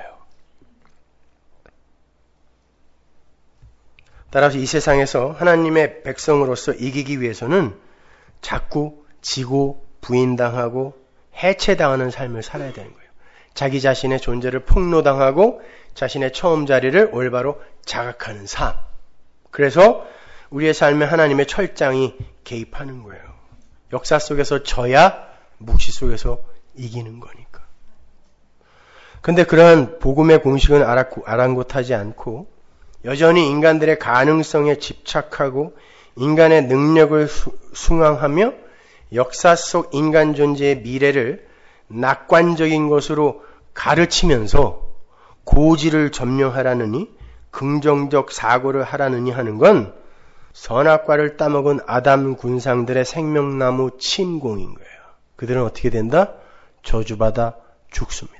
따라서 이 세상에서 하나님의 백성으로서 이기기 위해서는 자꾸 지고 부인당하고 해체당하는 삶을 살아야 되는 거예요. 자기 자신의 존재를 폭로당하고 자신의 처음 자리를 올바로 자각하는 삶. 그래서 우리의 삶에 하나님의 철장이 개입하는 거예요. 역사 속에서 져야 묵시 속에서 이기는 거니까. 근데 그러한 복음의 공식은 아랑곳하지 않고 여전히 인간들의 가능성에 집착하고 인간의 능력을 숭앙하며 역사 속 인간 존재의 미래를 낙관적인 것으로 가르치면서 고지를 점령하라느니 긍정적 사고를 하라느니 하는 건 선악과를 따먹은 아담 군상들의 생명나무 침공인 거예요. 그들은 어떻게 된다? 저주받아 죽습니다.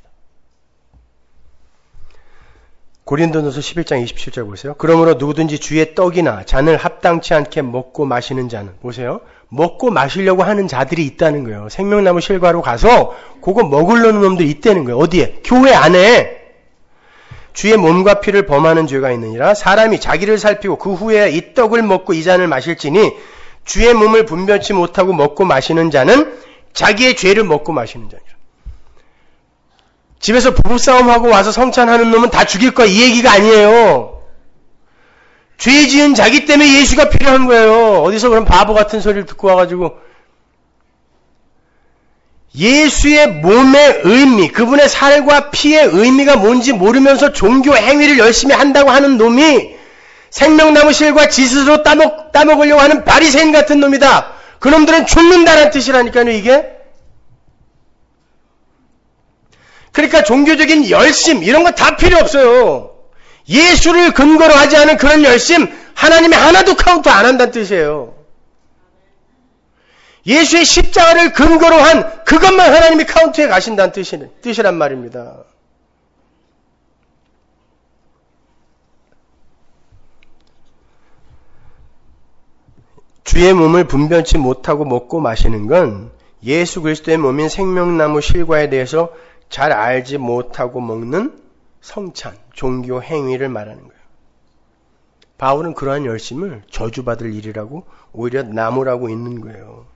고린도전서 11장 27절 보세요. 그러므로 누구든지 주의 떡이나 잔을 합당치 않게 먹고 마시는 자는, 보세요. 먹고 마시려고 하는 자들이 있다는 거예요. 생명나무 실과로 가서 그거 먹으려는 놈들이 있다는 거예요. 어디에? 교회 안에. 주의 몸과 피를 범하는 죄가 있느니라. 사람이 자기를 살피고 그 후에 이 떡을 먹고 이 잔을 마실지니 주의 몸을 분별치 못하고 먹고 마시는 자는 자기의 죄를 먹고 마시는 자니라. 집에서 부부싸움하고 와서 성찬하는 놈은 다 죽일 거야. 이 얘기가 아니에요. 죄 지은 자기 때문에 예수가 필요한 거예요. 어디서 그런 바보 같은 소리를 듣고 와가지고. 예수의 몸의 의미, 그분의 살과 피의 의미가 뭔지 모르면서 종교 행위를 열심히 한다고 하는 놈이 생명나무 실과 지스로 따먹으려고 하는 바리새인 같은 놈이다. 그 놈들은 죽는다는 뜻이라니까요, 이게. 그러니까 종교적인 열심 이런 거 다 필요 없어요. 예수를 근거로 하지 않은 그런 열심 하나님이 하나도 카운트 안 한다는 뜻이에요. 예수의 십자가를 근거로 한 그것만 하나님이 카운트해 가신다는 뜻이란 말입니다. 주의 몸을 분별치 못하고 먹고 마시는 건 예수 그리스도의 몸인 생명나무 실과에 대해서 잘 알지 못하고 먹는 성찬, 종교 행위를 말하는 거예요. 바울은 그러한 열심을 저주받을 일이라고 오히려 나무라고 있는 거예요.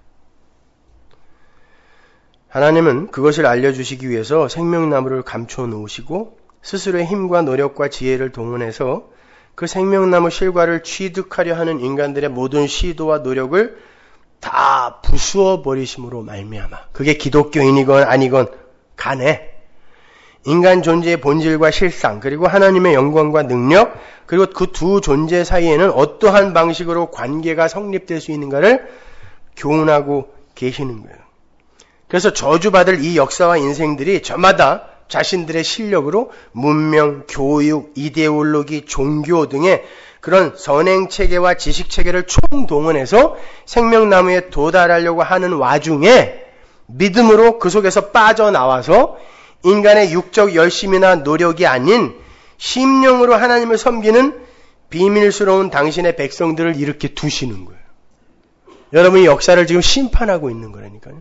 하나님은 그것을 알려주시기 위해서 생명나무를 감춰 놓으시고 스스로의 힘과 노력과 지혜를 동원해서 그 생명나무 실과를 취득하려 하는 인간들의 모든 시도와 노력을 다 부수어 버리심으로 말미암아 그게 기독교인이건 아니건 간에 인간 존재의 본질과 실상 그리고 하나님의 영광과 능력 그리고 그 두 존재 사이에는 어떠한 방식으로 관계가 성립될 수 있는가를 교훈하고 계시는 거예요. 그래서 저주받을 이 역사와 인생들이 저마다 자신들의 실력으로 문명, 교육, 이데올로기, 종교 등의 그런 선행체계와 지식체계를 총동원해서 생명나무에 도달하려고 하는 와중에 믿음으로 그 속에서 빠져나와서 인간의 육적 열심이나 노력이 아닌 심령으로 하나님을 섬기는 비밀스러운 당신의 백성들을 이렇게 두시는 거예요. 여러분이 역사를 지금 심판하고 있는 거라니까요.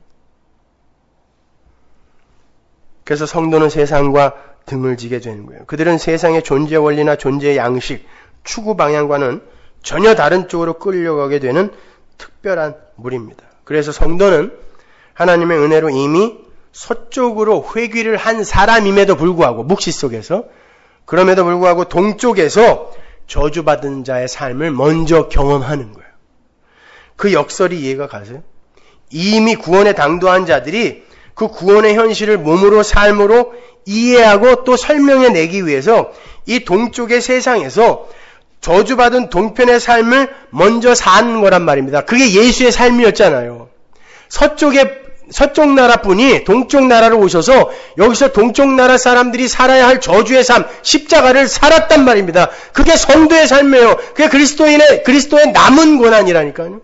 그래서 성도는 세상과 등을 지게 되는 거예요. 그들은 세상의 존재 원리나 존재 양식, 추구 방향과는 전혀 다른 쪽으로 끌려가게 되는 특별한 무리입니다. 그래서 성도는 하나님의 은혜로 이미 서쪽으로 회귀를 한 사람임에도 불구하고 묵시 속에서 그럼에도 불구하고 동쪽에서 저주받은 자의 삶을 먼저 경험하는 거예요. 그 역설이 이해가 가세요? 이미 구원에 당도한 자들이 그 구원의 현실을 몸으로 삶으로 이해하고 또 설명해내기 위해서 이 동쪽의 세상에서 저주받은 동편의 삶을 먼저 사는 거란 말입니다. 그게 예수의 삶이었잖아요. 서쪽 나라뿐이 동쪽 나라로 오셔서 여기서 동쪽 나라 사람들이 살아야 할 저주의 삶, 십자가를 살았단 말입니다. 그게 성도의 삶이에요. 그게 그리스도의 남은 고난이라니까요.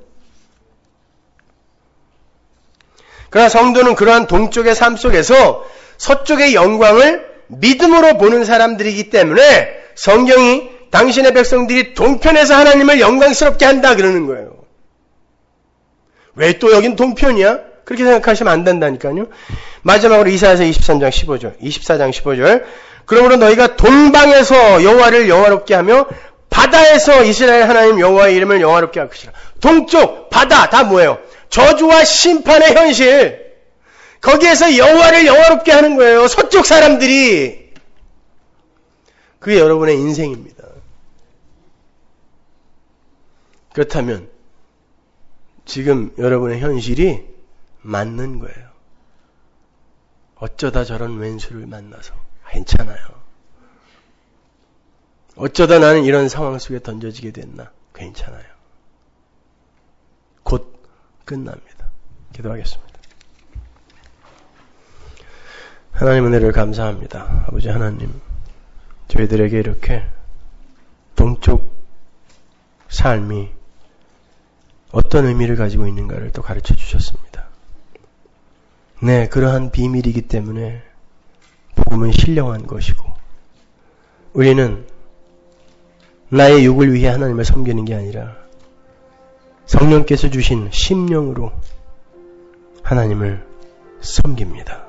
그러나 성도는 그러한 동쪽의 삶 속에서 서쪽의 영광을 믿음으로 보는 사람들이기 때문에 성경이 당신의 백성들이 동편에서 하나님을 영광스럽게 한다 그러는 거예요. 왜 또 여긴 동편이야? 그렇게 생각하시면 안 된다니까요. 마지막으로 이사야서 24장 15절 그러므로 너희가 동방에서 여호와를 영화롭게 하며 바다에서 이스라엘 하나님 여호와의 이름을 영화롭게 할 것이라. 동쪽, 바다 다 뭐예요? 저주와 심판의 현실. 거기에서 여호와를 영화롭게 하는 거예요. 서쪽 사람들이. 그게 여러분의 인생입니다. 그렇다면 지금 여러분의 현실이 맞는 거예요. 어쩌다 저런 왼수를 만나서 괜찮아요. 어쩌다 나는 이런 상황 속에 던져지게 됐나? 괜찮아요. 곧 끝납니다. 기도하겠습니다. 하나님 은혜를 감사합니다. 아버지 하나님, 저희들에게 이렇게 동쪽 삶이 어떤 의미를 가지고 있는가를 또 가르쳐 주셨습니다. 네, 그러한 비밀이기 때문에 복음은 신령한 것이고 우리는 나의 육을 위해 하나님을 섬기는 게 아니라 성령께서 주신 심령으로 하나님을 섬깁니다.